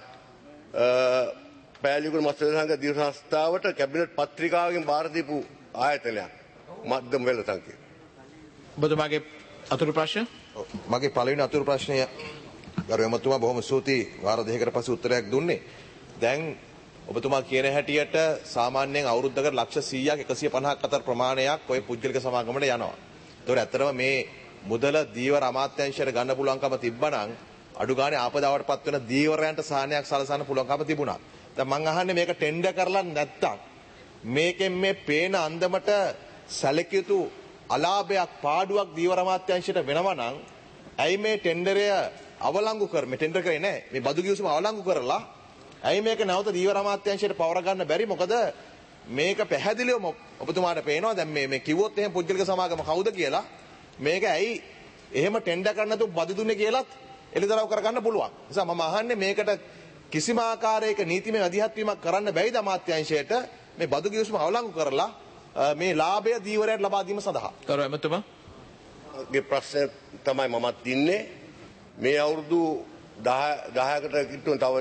පෑලියගොඩ මත්ස්‍ය සංඝ දීවර සංස්ථාවට කැබිනට් පත්‍රිකාවකින් බාර දීපු ආයතනයක් මධ්‍යම වෙළ සංකේත. ඔබතුමාගේ අතුරු ප්‍රශ්න? මගේ පළවෙනි අතුරු ප්‍රශ්නය ගරු එමතුමා බොහොම ස්තුතියි වාර දෙකකට පස්සේ උත්තරයක් දුන්නේ. දැන් ඔබතුමා කියන හැටියට සාමාන්‍යයෙන් අවුරුද්දකට ලක්ෂ 100ක් 150ක් අතර ප්‍රමාණයක් ඔය පුද්ගලික සමාගමකට යනවා. ඒතකොට ඇත්තටම මේ මුදල දීවර අමාත්‍යාංශයට ගන්න පුළුවන්කම තිබ්බනම් අඩු ගානේ ආපදාවටපත් වෙන දීවරයන්ට සාහනයක් සලසන්න පුළුවන්කම තිබුණා. දැන් මං අහන්නේ මේක ටෙන්ඩර් කරලා නැත්තම් මේකෙන් මේ පේන අන්දමට සැලකිය යුතු අලාභයක් පාඩුවක් දීවර අමාත්‍යාංශයට වෙනවා නම් ඇයි මේ ටෙන්ඩරය අවලංගු කර මේ ටෙන්ඩර් කරේ නැහැ මේ බදු කිවිසුම අවලංගු කරලා ඇයි මේක නැවත දීවර අමාත්‍යාංශයට පවර ගන්න බැරි මොකද මේක පැහැදිලිවම ඔබතුමාට පේනවා දැන් මේ කිව්වොත් එහෙම පුද්ගලික සමාගම කවුද කියලා මේක ඇයි එහෙම ටෙන්ඩර් කරන්න තු බදු දුන්නේ කියලාත් එළිදරව් කරගන්න පුළුවන්. නිසා මම අහන්නේ මේකට කිසිම ආකාරයක නීතිමය මැදිහත් වීමක් කරන්න බැයිද අමාත්‍යාංශයට මේ බදු කිවිසුම අවලංගු කරලා මේ ලාභය දීවරයට ලබා දීම සඳහා. කරු එමතුමා ගේ ප්‍රශ්නය තමයි මමත් ඉන්නේ. මේ අවුරුදු 10කට කිට්ටුව තව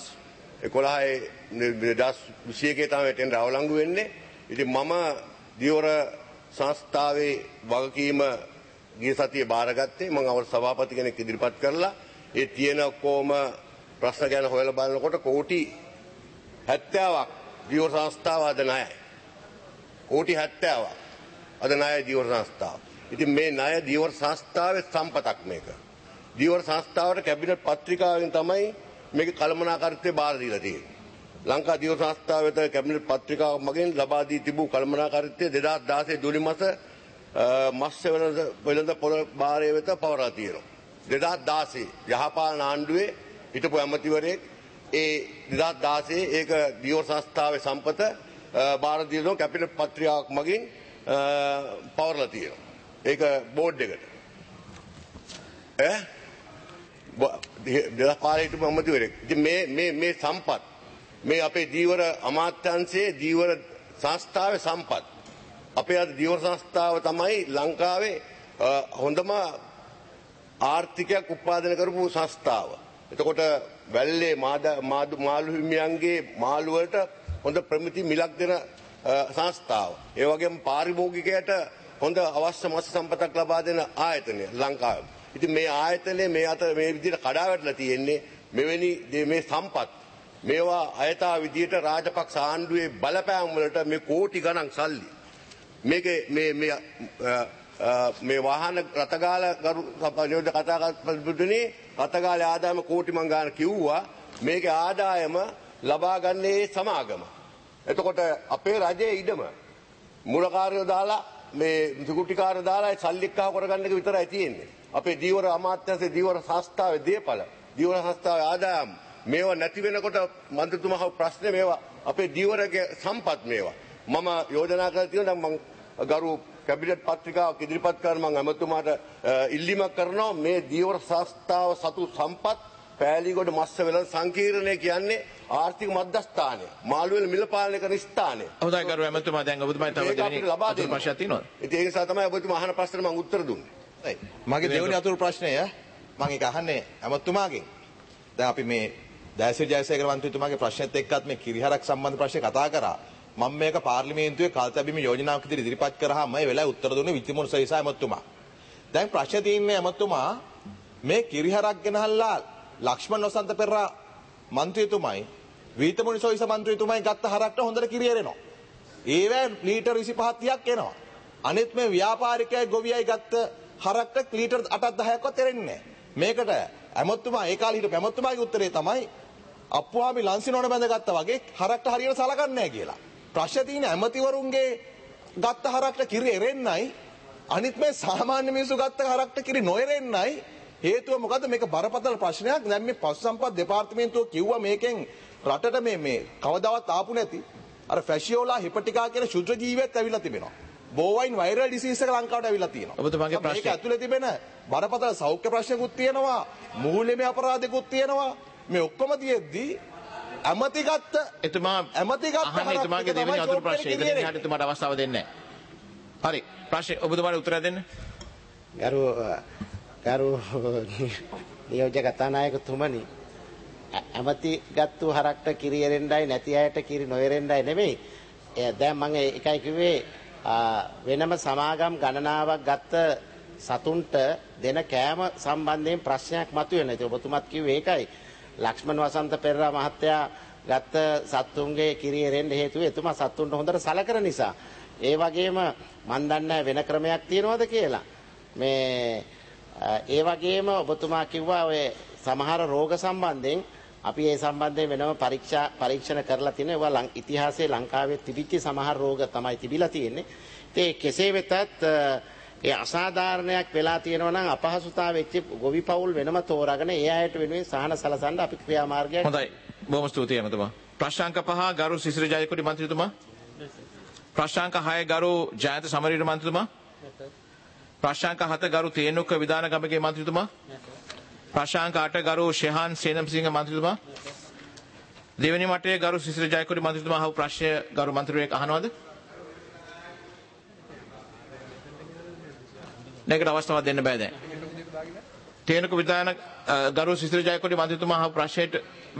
2011 තමයි ටෙන්ඩර් අවලංගු වෙන්නේ. ඉතින් මම දීවර සංස්ථාවේ වගකීම ගිය සතියේ බාරගත්තේ. මම අවර සභාපති කෙනෙක් ඉදිරිපත් කරලා ඒ තියෙන කොම ප්‍රශ්න ගැන හොයලා බලනකොට කෝටි 70ක් දීවර සංස්ථාව අද ණයයි. කෝටි 70ක් අද ණය දීවර සංස්ථාව. ඉතින් මේ ණය දීවර සංස්ථාවේ සම්පතක් මේක. දීවර සංස්ථාවට කැබිනට් පත්‍රිකාවෙන් තමයි මේක කළමනාකරීත්වය බාර දීලා තියෙන්නේ. ලංකා දීවර සංස්ථාව වෙත කැබිනට් පත්‍රිකාව මගින් ලබා දී තිබූ කළමනාකරීත්වය 2016 ජූලි මාස මත්ස්‍ය වෙළඳ පොළ භාරය වෙත පවරා තියෙනවා. 2016 යහපාලන ආණ්ඩුවේ හිටපු ඇමතිවරයෙක් ඒ 2016 ඒක දීවර සංස්ථාවේ සම්පත බාර දීලා කැබිනට් පත්‍රිකාවක් මගින් පවරලා තියෙනවා. ඒක බෝඩ් එකට. දෙලපාලේටම අමතිවරෙක්. ඉතින් මේ සම්පත් මේ අපේ දීවර අමාත්‍යාංශයේ දීවර සංස්ථාවේ සම්පත්. අපේ අද දීවර සංස්ථාව තමයි ලංකාවේ හොඳම ආර්ථිකයක් උත්පාදනය කරපු සංස්ථාව. එතකොට වැල්ලේ මාළු හිමියන්ගේ මාළු වලට හොඳ ප්‍රමිති මිලක් දෙන සංස්ථාව. ඒ වගේම පාරිභෝගිකයට හොඳ අවශ්‍ය මත්ස්‍ය සම්පතක් ලබා දෙන ආයතනය ලංකාවේ. ඉතින් මේ ආයතනයේ මේ අතර මේ විදිහට කඩාවැටලා තියෙන්නේ මෙවැනි මේ සම්පත් මේවා අයථා විදිහට රාජපක්ෂ ආණ්ඩුවේ බලපෑම් වලට මේ කෝටි ගණන් සල්ලි මේකේ මේ වාහන රතගාල නියෝජ්‍ය කතා කරපුදුනේ රතගාලේ ආදායම කෝටි මං ගන්න කිව්වා මේකේ ආදායම ලබා ගන්නේ සමාගම. එතකොට අපේ රජයේ ඉඩම මුලකාරයෝ දාලා මේ සිකුටිකාරයෝ දාලා සල්ලික්කාව කරගන්න එක විතරයි තියෙන්නේ. අපේ දීවර අමාත්‍යාංශයේ දීවර සංස්ථාවේ දේපල දීවර සංස්ථාවේ ආදායම් මේවා නැති වෙනකොට මන්ත්‍රීතුමා ප්‍රශ්නේ මේවා අපේ දීවරගේ සම්පත් මේවා මම යෝජනා කරලා තියෙනවා මම ගරු කැබිනට් පත්‍රිකාවක් ඉදිරිපත් කරන මම අමතුමාට ඉල්ලීමක් කරනවා මේ දීවර සංස්ථාව සතු සම්පත් පෑලියගොඩ මත්ස්‍ය වෙළඳ සංකීර්ණය කියන්නේ ආර්ථික මධ්‍යස්ථානය මාළු වල මිල පාලනය කරන ස්ථානය. හොඳයි කරු එමතුමා දැන් ඔබතුමාට තව දෙවෙනි අතුරු ප්‍රශ්නයක් තියෙනවද? ඒ නිසා තමයි ඔබතුමා අහන ප්‍රශ්නෙට මම උත්තර දුන්නේ. මගේ දෙවෙනි අතුරු ප්‍රශ්නය මම ඒක අහන්නේ ඇමතුමාගෙන්. දැන් අපි මේ දයසිරි ජයසේකර මන්ත්‍රීතුමාගේ ප්‍රශ්නෙත් එක්කත් මේ කිරිහරක් සම්බන්ධ ප්‍රශ්නේ කතා කරා. මම මේක පාර්ලිමේන්තුවේ කාලතැබීම යෝජනාවක් විදිහට ඉදිරිපත් කරාම මේ වෙලාවේ උත්තර දුන්නේ විත්තිමුණ සරිසා ඇමතුමා. දැන් ප්‍රශ්නේ තියෙන්නේ ඇමතුමා මේ කිරිහරක් ගෙනහල්ලා ලක්ෂ්මන් වසන්ත පෙරේරා මන්ත්‍රීතුමයි විත්තිමුණ සරිසා මන්ත්‍රීතුමයි ගත්ත හරක්ට හොඳට කිරියරෙනවා. ඒවැ ලීටර් 25ක් එනවා. අනිත් මේ ව්‍යාපාරිකයයි ගොවියයි ගත්ත හරක්ට ලීටර් 8-10ක්වත් එරෙන්නේ නැහැ. මේකට ඇමතුමා ඒ කාලේ හිටපු ඇමතුමාගේ උත්තරේ තමයි අප්පුහාමි ලන්සිනෝන බැඳගත්තා වගේ හරක්ට හරියට සලකන්නේ නැහැ කියලා. ප්‍රශ්නේ තියෙන ඇමතිවරුන්ගේ ගත්ත හරක්ට කිරි එරෙන්නයි අනිත් මේ සාමාන්‍ය මිනිස්සු ගත්ත හරක්ට කිරි නොඑරෙන්නයි හේතුව මොකද්ද මේක බරපතල ප්‍රශ්නයක්. දැන් මේ පශු සම්පත් දෙපාර්තමේන්තුව කිව්වා මේකෙන් රටට මේ කවදාවත් ආපු නැති අර ෆැෂියෝලා හිපටිකා කියන ශුද්‍ර ජීවියෙත් ඇවිල්ලා තිබෙනවා. බෝවයින් වෛරල් ඩිසීස් එක ලංකාවට ඇවිල්ලා තියෙනවා. ඔබතුමාගේ ප්‍රශ්නේ මේක ඇතුලේ තිබෙන බරපතල සෞඛ්‍ය ප්‍රශ්නකුත් තියෙනවා, මූල්‍යමය අපරාධකුත් තියෙනවා. මේ ඔක්කොම තියෙද්දි ඇමතිගත්ත එතුමා ඇමතිගත්ත අහන්නේ එතුමාගේ දෙවෙනි අතුරු ප්‍රශ්නේ. එතනින් එහාට එතුමාට අවස්ථාව දෙන්නේ නැහැ. හරි. ප්‍රශ්නේ ඔබතුමාට උත්තර දෙන්න. ගරු නියෝජ්‍ය කතානායකතුමනි, ඇමතිගත්තු හරක්ට කිරි එරෙන්ඩයි නැති අයට කිරි නොඑරෙන්ඩයි නෙමෙයි. දැන් මම එකයි කිව්වේ වෙනම සමාගම් ගණනාවක් ගත්ත සතුන්ට දෙන කෑම සම්බන්ධයෙන් ප්‍රශ්නයක් මතුවෙන. ඒක ඔබතුමත් කිව්වේ ඒකයි. ලක්ෂ්මන් වසන්ත පෙරේරා මහත්තයා ගත්ත සත්තුන්ගේ කිරි එරෙන්න හේතුව එතුමා සත්තුන්ට හොඳට සලකන නිසා. ඒ වගේම මන් දන්නේ වෙන ක්‍රමයක් තියනවද කියලා. මේ ඒ වගේම ඔබතුමා කිව්වා ඔය සමහර රෝග සම්බන්ධයෙන් අපි ඒ සම්බන්ධයෙන් වෙනම පරීක්ෂණ කරලා තිනවා. ඒවා ඉතිහාසයේ ලංකාවේ තිබිච්ච සමහර රෝග තමයි තිබිලා තියෙන්නේ. ඒ කෙසේ වෙතත් ඒ අසාධාරණයක් වෙලා තියෙනවා නම් අපහසුතාව වෙච්ච ගොවි පවුල් වෙනම තෝරාගෙන ඒ අයට වෙනුවෙන් සහන සලසන්න අපි ක්‍රියාමාර්ගයක්. හොඳයි. බොහොම ස්තුතියි එමතුමා. ප්‍රශ්නාංක 5 ගරු සිසිර ජයකොඩි මන්ත්‍රීතුමා. ප්‍රශ්නාංක 6 ගරු ජයන්ත සමරීර මන්ත්‍රීතුමා. ප්‍රශ්නාංක 7 ගරු තේනුක විධාන ගමගේ මන්ත්‍රීතුමා. ප්‍රශ්නාංක 8 ගරු ශෙහාන් සේනම්සිංහ මන්ත්‍රීතුමා. දෙවෙනි මටයේ ගරු සිසිර ජයකොඩි මන්ත්‍රීතුමා අහපු ප්‍රශ්නය ගරු මන්ත්‍රීවරයෙක් අහනවද? නැගට අවස්ථාවක් දෙන්න බෑ දැන්. තේනුක විධාන ගරු සිසිර ජයකොඩි මන්ත්‍රීතුමා අහපු ප්‍රශ්නෙට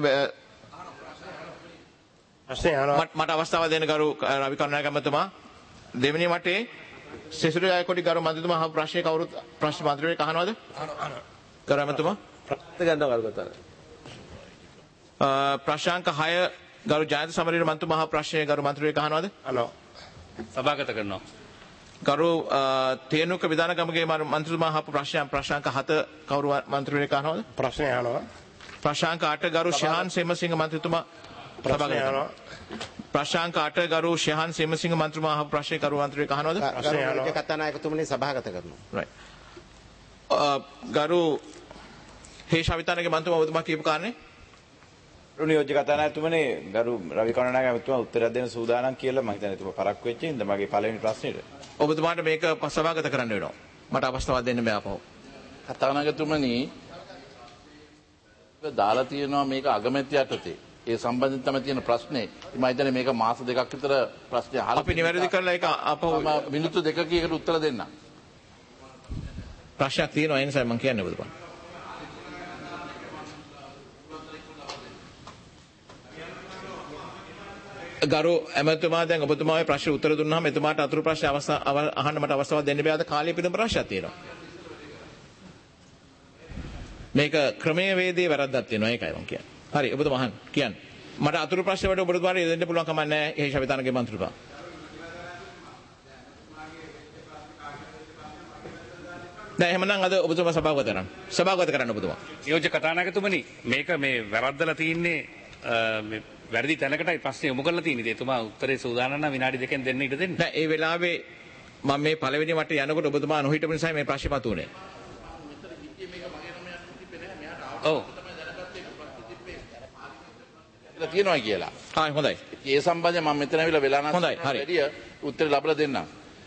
මට අවස්ථාවක් දෙන්න ගරු රවි කරුණානායක මහත්මයා. දෙවෙනි මටයේ සිසිර ජයකොඩි ගරු මන්ත්‍රීතුමා අහපු ප්‍රශ්නේ කවුරුත් ප්‍රශ්න මන්ත්‍රීවරයෙක් අහනවද? ගරු මන්ත්‍රීතුමා ප්‍රශ්නාංක 6 ගරු ජයන්ත සමරීර මන්ත්‍රීතුමා අහපු ප්‍රශ්නේ ගරු මන්ත්‍රීවරයෙක් අහනවද? සභාගත කරනවා. ගරු තේනුක විධාන ගමගේ මන්ත්‍රීතුමා අහපු ප්‍රශ්නාංක 7 කවුරු මන්ත්‍රීවරයෙක් අහනවද? ප්‍රශ්නය අහනවා. ප්‍රශ්නාංක 8 ගරු ශෙහාන් සේමසිංහ මන්ත්‍රීතුමා ප්‍රශ්නය අහනවා. ප්‍රශ්නාංක 8 ගරු ශෙහාන් සේමසිංහ මන්ත්‍රීතුමා අහපු ප්‍රශ්නේ කරු මන්ත්‍රීවරයෙක් අහනවද? ගරු කතානායකතුමනි සභාගත කරනවා. right. ගරු හේෂාවිතානගේ මන්ත්‍රීතුමා ඔබතුමා කියපු කාරණේ නියෝජ්‍ය කතානායකතුමනි ගරු රවි කරුණානායක මහත්මයා උත්තර දෙන්න සූදානම් කියලා මම හිතන්නේ එතුමා පරක්කු වෙච්ච ඉඳ මගේ පළවෙනි ප්‍රශ්නෙට ඔබතුමාට මේක සභාගත කරන්න වෙනවා. මට අවස්ථාවක් දෙන්න බෑ අපහු. කතානායකතුමනි දාලා තියෙනවා මේක අගමැති යටතේ. ඒ සම්බන්ධයෙන් තමයි තියෙන ප්‍රශ්නේ. මම හිතන්නේ මේක මාස දෙකක් විතර ප්‍රශ්නේ අහලා අපි නිවැරදි කරලා ඒක අපහු මිනිත්තු දෙකකයකට උත්තර දෙන්න. ප්‍රශ්නයක් තියෙනවා ඒ නිසා මම කියන්නේ ඔබතුමා. ගරු ඇමතුමා දැන් ඔබතුමාගේ ප්‍රශ්න උත්තර දුන්නාම එතුමාට අතුරු ප්‍රශ්න අහන්න මට අවස්ථාවක් දෙන්න බෑ. අද කාලය පිළිබඳ ප්‍රශ්නයක් තියෙනවා. මේක ක්‍රමයේ වේදේ වැරද්දක් තියෙනවා ඒකයි මම කියන්නේ. හරි ඔබතුමා අහන්න කියන්න. මට අතුරු ප්‍රශ්න වලට ඔබතුමාට දෙන්න පුළුවන් කමක් නැහැ. ඒ ශවිතානගේ මන්ත්‍රීතුමා. දැන් එහෙමනම් අද ඔබතුමා සභාගත කරන්න ඔබතුමා. නියෝජ්‍ය කතානායකතුමනි මේක මේ වැරද්දලා තින්නේ වැරදි තැනකටයි ප්‍රශ්නේ යොමු කරලා තියෙන්නේ. එතුමා උත්තරේ සූදානම් නම් විනාඩි දෙකෙන් දෙන්න ඉඩ දෙන්න. නෑ ඒ වෙලාවේ මම මේ පළවෙනි මට යනකොට ඔබතුමා නොහිටපු නිසා මේ ප්‍රශ්නේ මතුවුනේ. ඔව්. තියෙනවා කියලා. හොඳයි. ඒ සම්බන්ධයෙන් මම මෙතන ඇවිල්ලා වෙලා නැත්නම් හොඳයි හරි. උත්තර ලැබලා දෙන්නම්.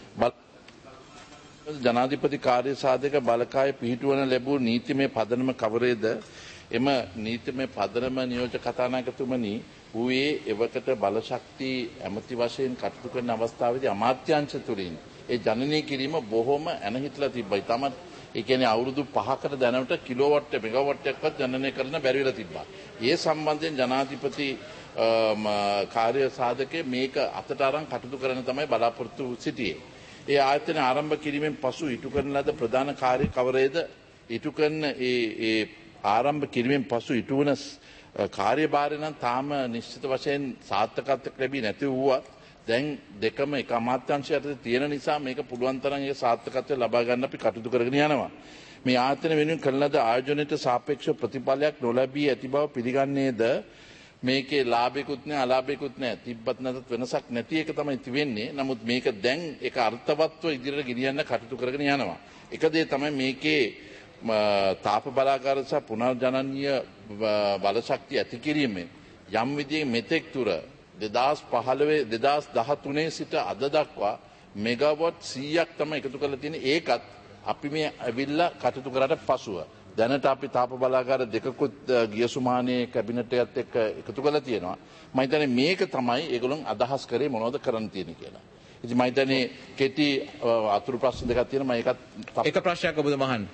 ජනාධිපති කාර්ය සාධක බලකාය පිහිටුවන ලැබූ නීතිමය පදනම කවරේද? එම නීතිමය පදනම නියෝජ්‍ය කතානායකතුමනි ඌයේ එවකට බලශක්ති ඇමති වශයෙන් කටයුතු කරන අවස්ථාවේදී අමාත්‍යාංශ තුලින් ඒ ජනනය කිරීම බොහොම ඇනහිටලා තිබ්බයි. තමත් ඒ කියන්නේ අවුරුදු 5කට දැනට කිලෝවොට් මෙගාවොට්ටක්වත් ජනනය කරන්න බැරි වෙලා තිබ්බා. ඒ සම්බන්ධයෙන් ජනාධිපති කාර්ය සාධකයේ මේක අතට අරන් කටයුතු කරන තමයි බලාපොරොත්තු සිටියේ. ඒ ආයතන ආරම්භ කිරීමෙන් පසු ඉටු කරන ලද ප්‍රධාන කාර්ය කවරේද? ඉටු කරන ඒ ආරම්භ කිරීමෙන් පසු ඉටු වන කාර්යභාරය නම් තාම නිශ්චිත වශයෙන් සාර්ථකත්වයක් ලැබී නැති වුවත් දැන් දෙකම එක අමාත්‍යාංශයට තියෙන නිසා මේක පුළුවන් තරම් ඒ සාර්ථකත්වය ලබා ගන්න අපි කටයුතු කරගෙන යනවා. මේ ආයතන වෙනුවෙන් කරන ලද ආයෝජනයට සාපේක්ෂව ප්‍රතිඵලයක් නොලැබී ඇති බව පිළිගන්නේද? මේකේ ලාභයකුත් නැහැ අලාභයකුත් නැහැ. තිබ්බත් නැතත් වෙනසක් නැති එක තමයි තිබෙන්නේ. නමුත් මේක දැන් ඒක අර්ථවත්ව ඉදිරියට ගෙනියන්න කටයුතු කරගෙන යනවා. එක දේ තමයි මේකේ තාප බලාගාර සහ පුනර්ජනනීය බලශක්තිය ඇති කිරීමෙන් යම් විදිහේ මෙතෙක් තුර 2013 සිට අද දක්වා මෙගාවොට් 100ක් තමයි එකතු කරලා තියෙන්නේ. ඒකත් අපි මේ ඇවිල්ලා කටයුතු කරාට පසුව දැනට අපි තාප බලාගාර දෙකකුත් ගිය සුමානයේ කැබිනටයත් එක්ක එකතු කරලා තියෙනවා. මම හිතන්නේ මේක තමයි ඒගොල්ලොන් අදහස් කරේ මොනවද කරන්න තියෙන්නේ කියලා. ඉතින් මම හිතන්නේ කෙටි අතුරු ප්‍රශ්න දෙකක් තියෙනවා. මම ඒකත් එක ප්‍රශ්නයක් ඔබතුමා අහන්න.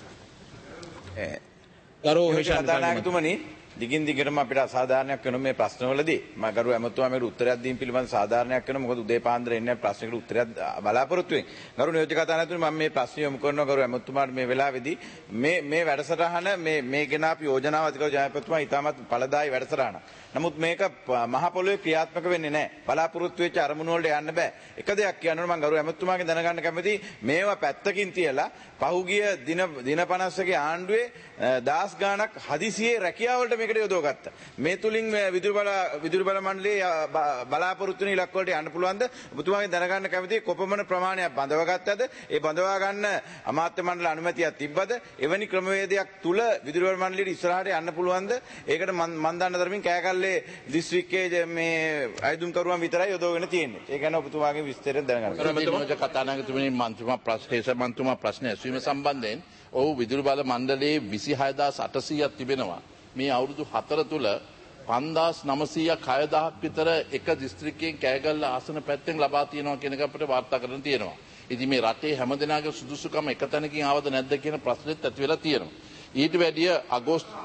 ගරු කතානායකතුමනි දිගින් දිගටම අපිට අසාධාරණයක් වෙන මේ ප්‍රශ්නවලදී මම ගරු ඇමතුමා මේකට උත්තරයක් දීම පිළිබඳ සාධාරණයක් වෙනවා. මොකද උදේ පාන්දර එන්නේ ප්‍රශ්නකට උත්තරයක් බලාපොරොත්තු වෙන්නේ. ගරු නියෝජ්‍ය කතානායකතුමනි මම මේ ප්‍රශ්න යොමු කරනවා ගරු ඇමතුමාට මේ වෙලාවේදී මේ වැඩසටහන මේ ගෙන අපි යෝජනාව අධිකරු ජනාධිපතිතුමා ඉතාමත් ඵලදායී වැඩසටහනක්. නමුත් මේක මහ පොළොවේ ක්‍රියාත්මක වෙන්නේ නැහැ. බලාපොරොත්තු වෙච්ච අරමුණු වලට යන්න බෑ. එක දෙයක් කියනවා මම ගරු ඇමතුමාගෙන් දැනගන්න කැමතියි මේවා පැත්තකින් තියලා පහුගිය දින 51 ආණ්ඩුවේ දාස් ගාණක් හදිසියේ රැකියාව වලට මේකට යොදවගත්තා. මේ තුලින් විදුලි බල මණ්ඩලයේ බලාපොරොත්තු වෙන ඉලක්ක වලට යන්න පුළුවන්ද? ඔබතුමාගෙන් දැනගන්න කැමතියි කොපමණ ප්‍රමාණයක් බඳවගත්තද? ඒ බඳවා ගන්න අමාත්‍ය මණ්ඩල අනුමැතියක් තිබ්බද? එවැනි ක්‍රමවේදයක් තුල විදුලි බල මණ්ඩලයට ඉස්සරහට යන්න පුළුවන්ද? ඒකට මන් දන්න තරමින් කෑගල්ලේ දිස්ත්‍රික්කයේ මේ අයදුම්කරුවන් විතරයි යොදවගෙන තියෙන්නේ. ඒ ගැන ඔබතුමාගේ විස්තර දැනගන්න. නියෝජ්‍ය කතානායකතුමනි මන්ත්‍රීතුමා ප්‍රශ්න ඇසීම සම්බන්ධයෙන් ඔහු විදුලි බල මණ්ඩලයේ 26800ක් තිබෙනවා. මේ අවුරුදු 4 තුල 5900ක් 6000ක් විතර එක දිස්ත්‍රික්කයෙන් කෑගල්ල ආසන පැත්තෙන් ලබා තියෙනවා කියන එක අපිට වාර්තා කරන්න තියෙනවා. ඉතින් මේ රටේ හැමදෙනාගේ සුදුසුකම එක තැනකින් ආවද නැද්ද කියන ප්‍රශ්නෙත් ඇති වෙලා තියෙනවා. ඊට වැඩිය අගෝස්තු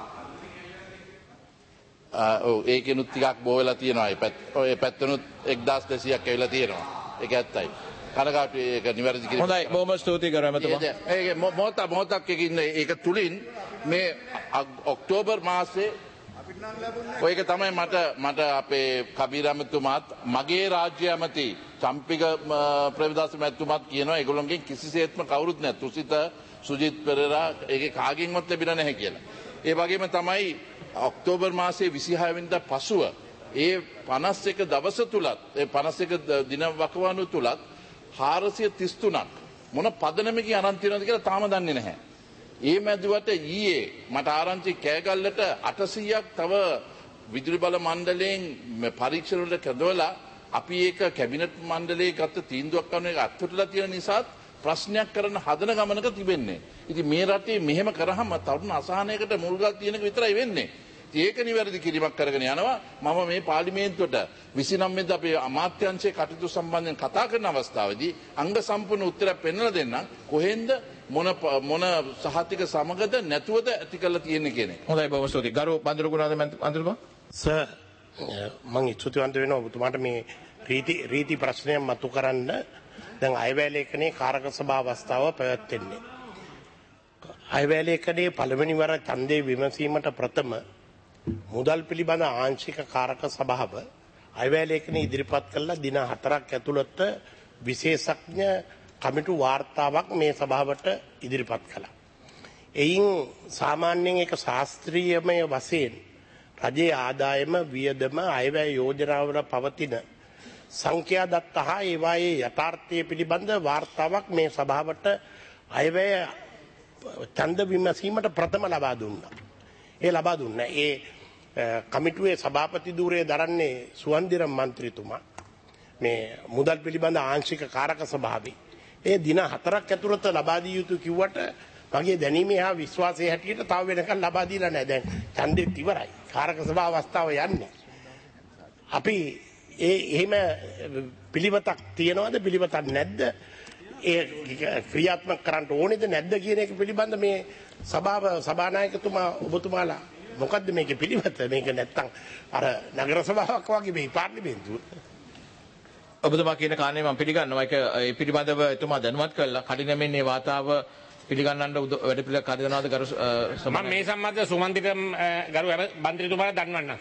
ඒකෙනුත් ටිකක් බෝ වෙලා තියෙනවා. ඒ පැත්තනොත් 1200ක් ඇවිල්ලා තියෙනවා. ඒක ඇත්තයි. කනගාටු ඒක නිවැරදි කිරීම. හොඳයි බොහොම ස්තුතියි ගරු ඇමතුමා. ඒක මොහොතක් ඉන්න ඒක තුලින් මේ ඔක්තෝබර් මාසේ ඔයක තමයි මට අපේ කබීර ඇමතුමාත් මගේ රාජ්‍ය ඇමති චම්පික ප්‍රේමදාස මැතිතුමාත් කියනවා ඒගොල්ලන්ගෙන් කිසිසේත්ම කවුරුත් නැහැ. තුසිත සුජිත් පෙරේරා ඒකේ කාගෙන්වත් ලැබිලා නැහැ කියලා. ඒ වගේම තමයි ඔක්තෝබර් මාසේ 26 වෙනිදා පසුව ඒ 51 දවස තුලත් ඒ 51 දින වකවානු තුලත් 433ක් මොන පදනමකින් අරන් තියනවද කියලා තාම දන්නේ නැහැ. ඒ මැදුවට ඊයේ මට ආරංචි කෑගල්ලට 800ක් තව විදුලි බල මණ්ඩලයෙන් පරීක්ෂණ වලට කැඳවලා අපි ඒක කැබිනට් මණ්ඩලයේ ගත්ත තීන්දුවක් කරන එක අත්විඳලා තියෙන නිසාත් ප්‍රශ්නයක් කරන හදන ගමනක තිබෙන්නේ. ඉතින් මේ රටේ මෙහෙම කරාම තරුණ අසහනයකට මුල්ගල් තියෙනක විතරයි වෙන්නේ. ඒක නිවැරදි කිරීමක් කරගෙන යනවා. මම මේ පාර්ලිමේන්තුවට 29 වෙනිදා අපේ අමාත්‍යාංශයේ කටයුතු සම්බන්ධයෙන් කතා කරන අවස්ථාවේදී අංග සම්පූර්ණ උත්තරයක් පෙන්වලා දෙන්නම්. කොහෙන්ද මොන සහතික සමගද නැතුවද ඇති කරලා තියෙන්නේ කියන එක. හොඳයි බොහොම ස්තුතියි. ගරු බන්දුරු ගුණාද මන්ත්‍රීතුමා. සර් මම ස්තුතිවන්ත වෙනවා ඔබතුමාට මේ රීති ප්‍රශ්නයක් මතු කරන්න. දැන් අයවැයලේඛනයේ කාරක සභා අවස්ථාව පැවැත්වෙන්නේ. අයවැයලේඛනයේ පළවෙනි වර ඡන්දේ විමසීමට ප්‍රථම මුදල් පිළිබඳ ආංශික කාරක සභාව අයවැයලේඛනයේ ඉදිරිපත් කළ දින 4ක් ඇතුළත විශේෂඥ කමිටු වාර්තාවක් මේ සභාවට ඉදිරිපත් කළා. එයින් සාමාන්‍යයෙන් ඒක ශාස්ත්‍රීයමය වශයෙන් රජයේ ආදායම වියදම අයවැය යෝජනාවල පවතින සංඛ්‍යා දත්ත හා ඒවායේ යථාර්ථය පිළිබඳ වාර්තාවක් මේ සභාවට අයවැය ඡන්ද විමසීමට ප්‍රථම ලබා දුන්නා. ඒ ලබා දුන්නා. ඒ කමිටුවේ සභාපති ධූරය දරන්නේ සුවන්දිරම් මන්ත්‍රීතුමා. මේ මුදල් පිළිබඳ ආංශික කාරක සභාවේ ඒ දින 4ක් ඇතුළත ලබා දිය යුතු කිව්වට මගේ දැනීමේ හා විශ්වාසයේ හැටියට තව වෙනකන් ලබා දීලා නැහැ. දැන් ඡන්දෙත් ඉවරයි. කාරක සභාව අවස්ථාව යන්නේ. අපි එහෙම පිළිවෙතක් තියනවද පිළිවෙතක් නැද්ද? ඒ ක්‍රියාත්මක කරන්න ඕනේද නැද්ද කියන එක පිළිබඳ මේ සභානායකතුමා ඔබතුමාලා මොකද්ද මේකේ පිළිවෙත? මේක නැත්තම් අර නගර සභාවක් වගේ මේ පාර්ලිමේන්තුව. ඔබතුමා කියන කාරණේ මම පිළිගන්නවා. ඒක ඒ පිළිබඳව එතුමා දැනුවත් කළා. කඩිනමින් මේ වාතාව පිළිගන්නන්න වැඩ පිළිවෙල කඩනවාද ගරු මම මේ සම්බන්ධව සුමන්තිට ගරු මන්ත්‍රීතුමාලා දන්වන්නම්.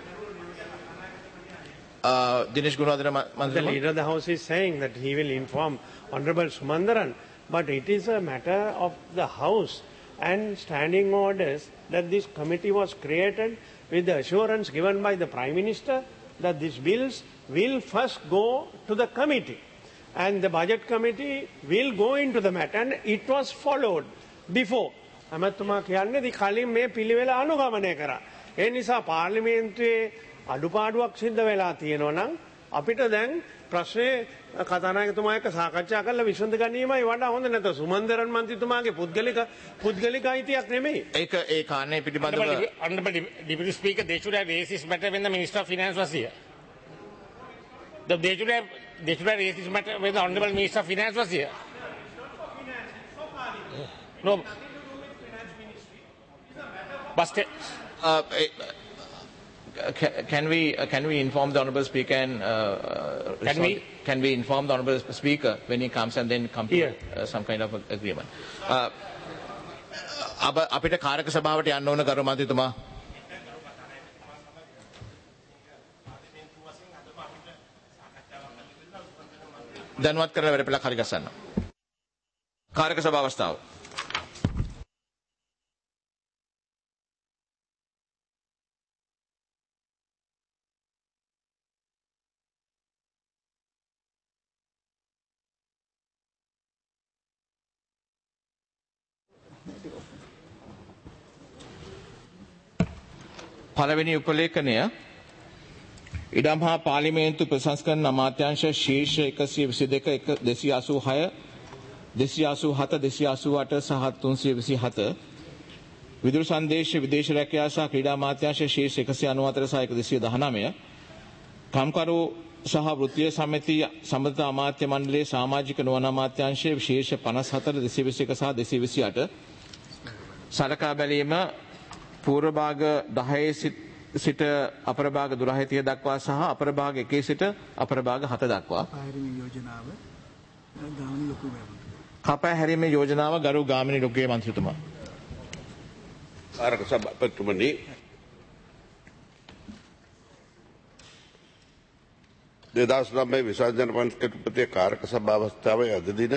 Dinesh Gunadhara Mantri. The leader of the house is saying that he will inform Honorable Sumandaran, but it is a matter of the house and standing orders that this committee was created with the assurance given by the Prime Minister that these bills will first go to the committee and the budget committee will go into the matter, and it was followed before. අමතුමා කියන්නේ දී කලින් මේ පිළිවෙල අනුගමනය කරා. ඒ නිසා පාර්ලිමේන්තුවේ අඩුපාඩුවක් සිද්ධ වෙලා තියෙනවා නම් අපිට දැන් ප්‍රශ්නේ කතානායකතුමා එක්ක සාකච්ඡා කරලා විසඳ ගැනීමයි වඩා හොඳ. නැත්නම් සුමන්දරන් මන්ත්‍රීතුමාගේ පුද්ගලික අයිතියක් නෙමෙයි. ඒක ඒ කාරණේ පිටිබඳව Honorable Deputy Speaker, they should have raised this matter when the Minister of Finance was here. They should have raised this matter when the Honorable Minister of Finance was here. No. But can we inform the honourable speaker and can we inform the honourable speaker when he comes and then come to some kind of agreement? අපිට කාරක සභාවට යන්න ඕන ගරු මන්ත්‍රීතුමා. දැනුවත් කරලා වැඩ පිළිවෙලක් හරි ගස්සන්න. කාරක සභාව අවස්ථාව. පළවෙනි උපලේඛනය ඉඩම් හා පාර්ලිමේන්තු ප්‍රසංස්කරණ අමාත්‍යාංශ ශීර්ෂ 122 286 287 288 සහ 327 විදුලි සංදේශ විදේශ රැකියාව සහ ක්‍රීඩා අමාත්‍යාංශ ශීර්ෂ 194 සහ 219 කම්කරු සහ වෘත්තීය සමිති සම්බන්ධතා අමාත්‍ය මණ්ඩලයේ සමාජික නොවන අමාත්‍යාංශයේ ශීර්ෂ 54 221 සහ 228 සලකා බැලීම पूर्व भाग 10 සිට අපර භාග 12 දක්වා සහ අපර භාග 1 සිට අපර භාග 7 දක්වා කපා හැරීමේ යෝජනාව ගරු ගාමිණී ලොකුගේ මන්ත්‍රීතුමා. කාරක සභාපතිතුමනි, 2009 විසර්ජන පන්තිකපතේ කාරක සභා අවස්ථාවේ අද දින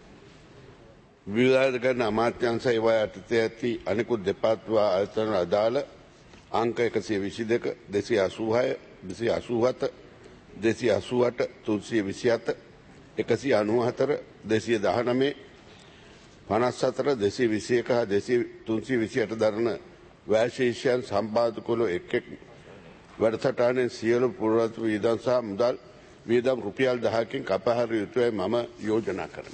විවාදගන අමාත්‍යංශ ඒවා යටතේ ඇති අනිකුත් දෙපාර්තම ආයතන අදාළ අංක 122 286 287 288 327 194 219 54 221 328 දරන වැශේෂයන් සම්පාදකුළු එක් වැඩසටහනේ සියලු පුරවැසි වියදම් සහ මුදල් වියදම් රුපියල් 10කින් කපා හරිය යුතුයි මම යෝජනා කරමි.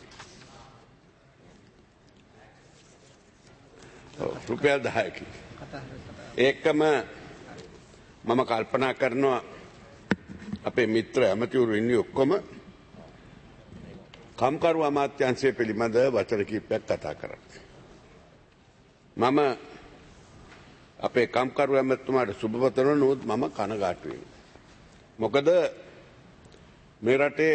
රුපියල් 10කින් ඒකම මම කල්පනා කරනවා අපේ මිත්‍ර ඇමතිවරු ඉන්නේ ඔක්කොම කම්කරු අමාත්‍යාංශය පිළිබඳ වචන කිහිපයක් කතා කරන්නේ. මම අපේ කම්කරු ඇමතිතුමාට සුබපතන නෝත් මම කනගාටු වෙනවා. මොකද මේ රටේ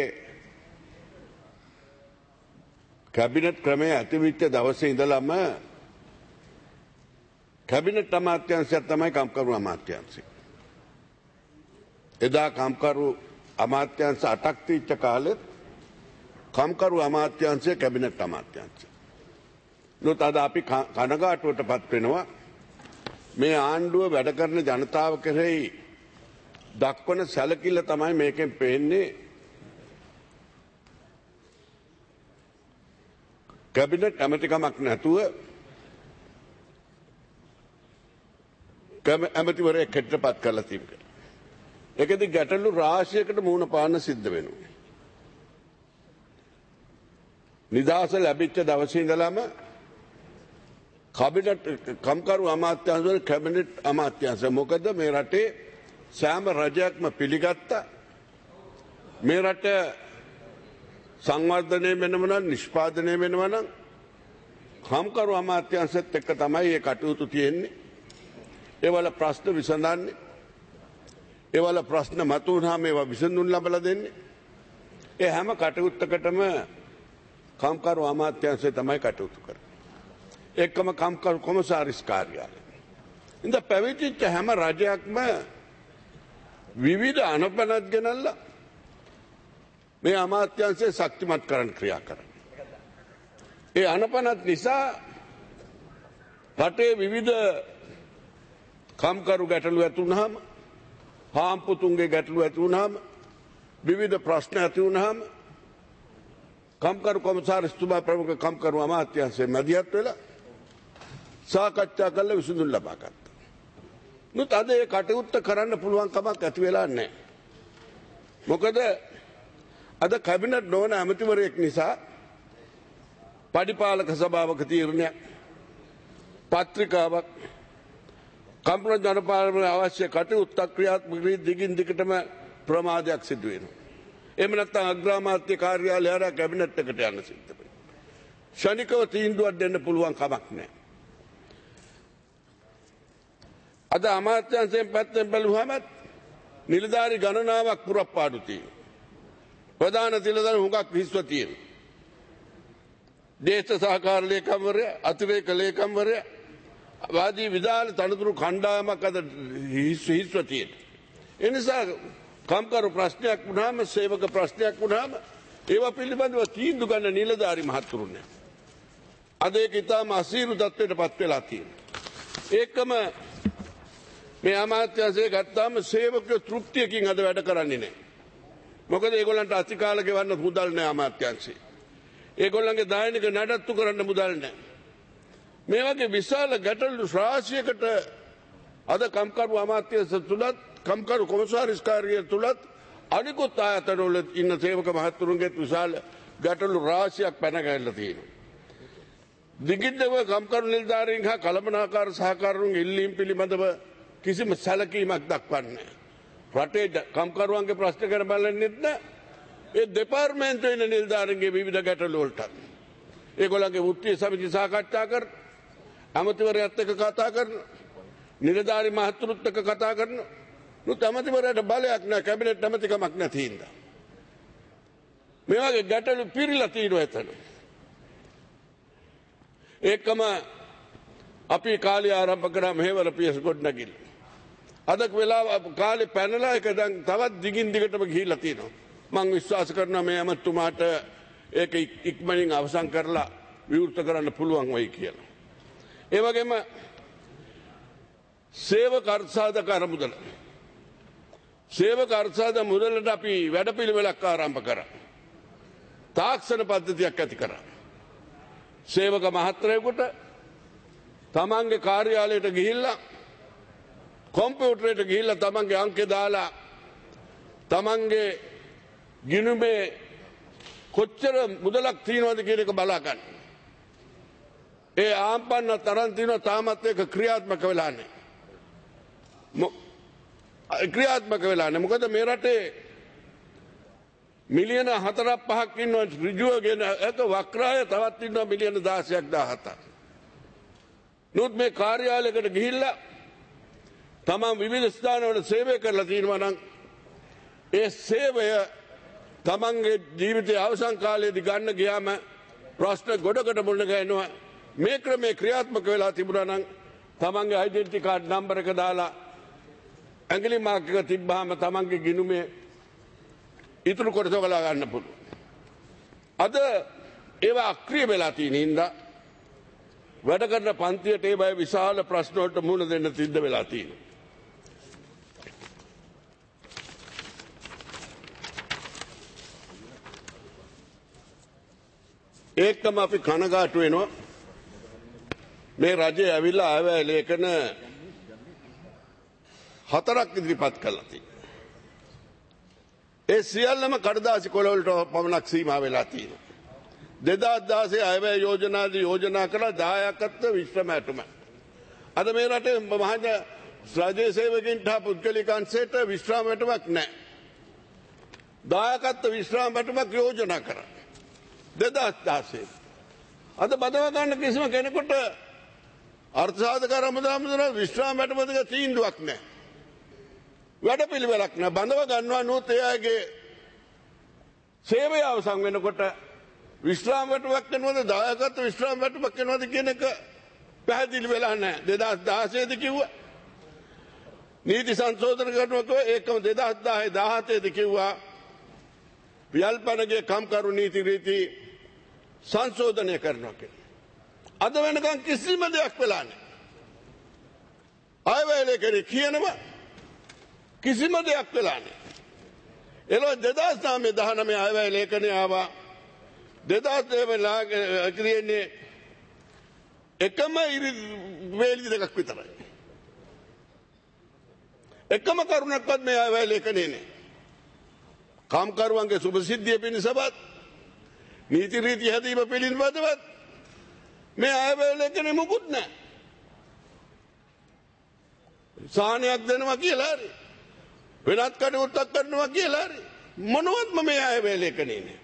කැබිනට් ක්‍රමය ඇතිවෙච්ච දවසේ ඉඳලම කැබිනට් අමාත්‍යාංශය තමයි කම්කරු අමාත්‍යාංශය. එදා කම්කරු අමාත්‍යාංශ 8ක් තිච්ච කාලෙත් කම්කරු අමාත්‍යාංශය කැබිනට් අමාත්‍යාංශය. නොත් අද අපි කනගාටුවටපත් වෙනවා මේ ආණ්ඩුව වැඩ කරන ජනතාව කෙරෙහි දක්වන සැලකිල්ල තමයි මේකෙන් පේන්නේ. කැබිනට් ඇමතිකමක් නැතුව ඇමතිවරයෙක් හෙට්ටපත් කරලා තිබෙනවා. ඒකෙදි ගැටලු රාශියකට මුහුණ පාන්න සිද්ධ වෙනවා. නිදහස ලැබිච්ච දවසේ ඉඳලම කැබිනට් කම්කරු අමාත්‍යාංශ වල කැබිනට් අමාත්‍යාංශ මොකද මේ රටේ සෑම රජයක්ම පිළිගත්තා මේ රට සංවර්ධනය වෙනව නම් නිෂ්පාදනය වෙනව නම් කම්කරු අමාත්‍යාංශත් එක්ක තමයි මේ කටයුතු තියෙන්නේ. ඒවල ප්‍රශ්න විසඳන්නේ ඒවල ප්‍රශ්න මතුවුනහම ඒවා විසඳුම් ලබලා දෙන්නේ. ඒ හැම කටයුත්තකටම කම්කරු අමාත්‍යාංශය තමයි කටයුතු කරන්නේ. එක්කම කම්කරු කොමසාරිස් කාර්යාලය. ඉතින් පැවිදිච්ච හැම රජයක්ම විවිධ අනපනත් ගෙනල්ලා මේ අමාත්‍යාංශය ශක්තිමත් කරන්න ක්‍රියා කරනවා. ඒ අනපනත් නිසා රටේ විවිධ කම්කරු ගැටලු ඇති වුනහම හාම්පුතුන්ගේ ගැටලු ඇති වුනහම විවිධ ප්‍රශ්න ඇති වුනහම කම්කරු කොමසාරිස්තුමා ප්‍රමුඛ කම්කරු අමාත්‍යාංශයේ මැදිහත් වෙලා සාකච්ඡා කරලා විසඳුම් ලබා ගත්තා. නුත් අද ඒ කටයුත්ත කරන්න පුළුවන් කමක් ඇති වෙලා නැහැ. මොකද අද කැබිනට් නොවන ඇමතිවරයෙක් නිසා පරිපාලක සභාවක තීරණයක් පත්‍රිකාවක් කම්පන ජනපාලනය අවශ්‍ය කටයුත්තක් ක්‍රියාත්මක වී දිගින් දිගටම ප්‍රමාදයක් සිදු වෙනවා. එහෙම නැත්නම් අග්‍රාමාත්‍ය කාර්යාලය හරහා කැබිනට් එකට යන්න සිද්ධ වෙනවා. ශනිකව තීන්දුවක් දෙන්න පුළුවන් කමක් නැහැ. අද අමාත්‍යාංශයෙන් පැත්තෙන් බැලුවම නිලධාරි ගණනාවක් පුරප්පාඩු තියෙනවා. ප්‍රධාන නිලධාරි හුඟක් හිස්ව තියෙනවා. දේශ සහකාර ලේකම්වරයා, අතිරේක ලේකම්වරයා වාදී විදාල තනතුරු කණ්ඩායමක් අද හිස්ව තියෙනවා. ඒ නිසා කම්කරු ප්‍රශ්නයක් වුණාම, සේවක ප්‍රශ්නයක් වුණාම ඒවා පිළිබඳව තීන්දුව ගන්න නිලධාරි මහත්තුරු නැහැ. අද ඒක ඉතාම අසීරු තත්ත්වයට පත් වෙලා තියෙනවා. ඒකම මේ අමාත්‍යාංශය ගත්තාම සේවකයෝ තෘප්තියකින් අද වැඩ කරන්නේ නැහැ. මොකද ඒගොල්ලන්ට අතිකාල ගෙවන්න මුදල් නැහැ අමාත්‍යාංශේ. ඒගොල්ලන්ගේ දායනික නඩත්තු කරන්න මුදල් නැහැ. මේ වගේ විශාල ගැටලු රාශියකට අද කම්කරු අමාත්‍යාංශ තුලත් කම්කරු කොමසාරිස් කාර්යාලය තුලත් අනිකුත් ආයතනවල ඉන්න සේවක මහත්තුරුන්ගේ විශාල ගැටලු රාශියක් පැන ගැහිලා තියෙනවා. දිගින්දම කම්කරු නිලධාරීන් හා කළමනාකාර සහකාරුන් ඉල්ලීම් පිළිබඳව කිසිම සැලකීමක් දක්වන්නේ රටේ කම්කරුවන්ගේ ප්‍රශ්න ගැන බලන්නේ නැහැ. ඒ දෙපාර්තමේන්තුවේ ඉන්න නිලධාරීන්ගේ විවිධ ගැටලු වලට ඒගොල්ලන්ගේ වෘත්තීය සමිති සාකච්ඡා කර අමාත්‍යවරයාත් එක්ක කතා කරන නිලධාරි මහත්තුරුත් එක්ක කතා කරන නුත් අමාත්‍යවරයාට බලයක් නැහැ කැබිනට් ඇමතිකමක් නැති හින්දා මේ වගේ ගැටලු පිරීලා තියෙනවා එතන. ඒකම අපි කාලය ආරම්භ කරා මෙහෙවර පියස් ගොඩනැගිල්ල. අද වෙලාව කාලේ පැනලා එක දැන් තවත් දිගින් දිගටම ගිහිල්ලා තියෙනවා. මම විශ්වාස කරනවා මේ අමතුමාට ඒක ඉක්මනින් අවසන් කරලා විවෘත කරන්න පුළුවන් වෙයි කියලා. ඒ වගේම සේවක අර්ථසාධක අරමුදල. සේවක අර්ථසාධක මුදලට අපි වැඩපිළිවෙලක් ආරම්භ කරා. තාක්ෂණ පද්ධතියක් ඇති කරා. සේවක මහත්වරයෙකුට තමන්ගේ කාර්යාලයට ගිහිල්ලා කොම්පියුටරයට ගිහිල්ලා තමන්ගේ අංකේ දාලා තමන්ගේ ගිණුමේ කොච්චර මුදලක් තියෙනවද කියන එක බලා ගන්න. ඒ ආම්පන්න තරම් තියෙනවා තාමත් ඒක ක්‍රියාත්මක වෙලා නැහැ. ක්‍රියාත්මක වෙලා නැහැ. මොකද මේ රටේ මිලියන 4-5ක් ඉන්නවා ඍජුවගෙන ඒක වක්‍රාය තවත් ඉන්නවා මිලියන 16ක් 17ක්. නමුත් මේ කාර්යාලයකට ගිහිල්ලා තමන් විවිධ ස්ථානවල සේවය කරලා තියෙනවා නම් ඒ සේවය තමන්ගේ ජීවිතයේ අවසන් කාලයේදී ගන්න ගියාම ප්‍රශ්න ගොඩකට මුණ ගැහෙනවා. මේ ක්‍රමයේ ක්‍රියාත්මක වෙලා තිබුණා නම් තමන්ගේ ඩෙන්ටිටි කාඩ් නම්බර් එක දාලා ඇඟිලි මාක් එක තිබ්බාම තමන්ගේ ගිණුමේ ඉතුරු කොටස ඔයාලා ගන්න පුළුවන්. අද ඒවා අක්‍රිය වෙලා තියෙන හින්දා වැඩ කරන පන්තියට ඒ බය විශාල ප්‍රශ්න වලට මුහුණ දෙන්න සිද්ධ වෙලා තියෙනවා. ඒකම අපි කනගාටු වෙනවා මේ රජය ඇවිල්ලා ආවැය ලේඛන 4ක් ඉදිරිපත් කළා තියෙනවා. ඒ සියල්ලම කඩදාසි කොළවලට පමණක් සීමා වෙලා තියෙනවා. 2016 අයවැය යෝජනාදී යෝජනා කළා 10ක් විශ්‍රම ඇටුම. අද මේ රටේ මහා රාජ්‍ය සේවකයන්ට පුද්ගලික අංශයට විශ්‍රාම ඇටුමක් නැහැ. 10ක් විශ්‍රාම ඇටුමක් යෝජනා කරා 2016. අද බදව ගන්න කිසිම කෙනෙකුට අර්ථසාධක අරමුදල විශ්‍රාම ඇටුම දෙක තීන්දුවක් නැහැ. වැඩපිළිවෙලක් නැහැ. බඳව ගන්නවා නූත් එයාගේ සේවය අවසන් වෙනකොට විශ්‍රාම වැටුමක් වෙනවද 10කට විශ්‍රාම වැටුමක් වෙනවද කියන එක පැහැදිලි වෙලා නැහැ. 2016 දී කිව්වා නීති සංශෝධන කරනවා ඒකම 2010 17 දී කිව්වා විල්පනගේ කම්කරු නීති රීති සංශෝධනය කරනවා කියලා. අද වෙනකන් කිසිම දෙයක් වෙලා නැහැ. ආයවැය කෙනෙක් කියනවා කිසිම දෙයක් වෙලා නැහැ. එළෝ 2019 ආයවැය ලේඛනය ආවා 2000 වෙලා කියන්නේ එකම වේලි දෙකක් විතරයි. එකම කරුණක්වත් මේ ආයවැය ලේඛනයේ නෑ. කාම්කරුවන්ගේ සුභසිද්ධිය පිණිසවත් නීති රීති හැදීම පිළිබඳවත් මේ අයවැය ලේඛනේ මුකුත් නැහැ. සාහනයක් දෙනවා කියලා හරි වෙනත් කටයුත්තක් කරනවා කියලා හරි මොනවත්ම මේ අයවැය ලේඛනේ නෑ.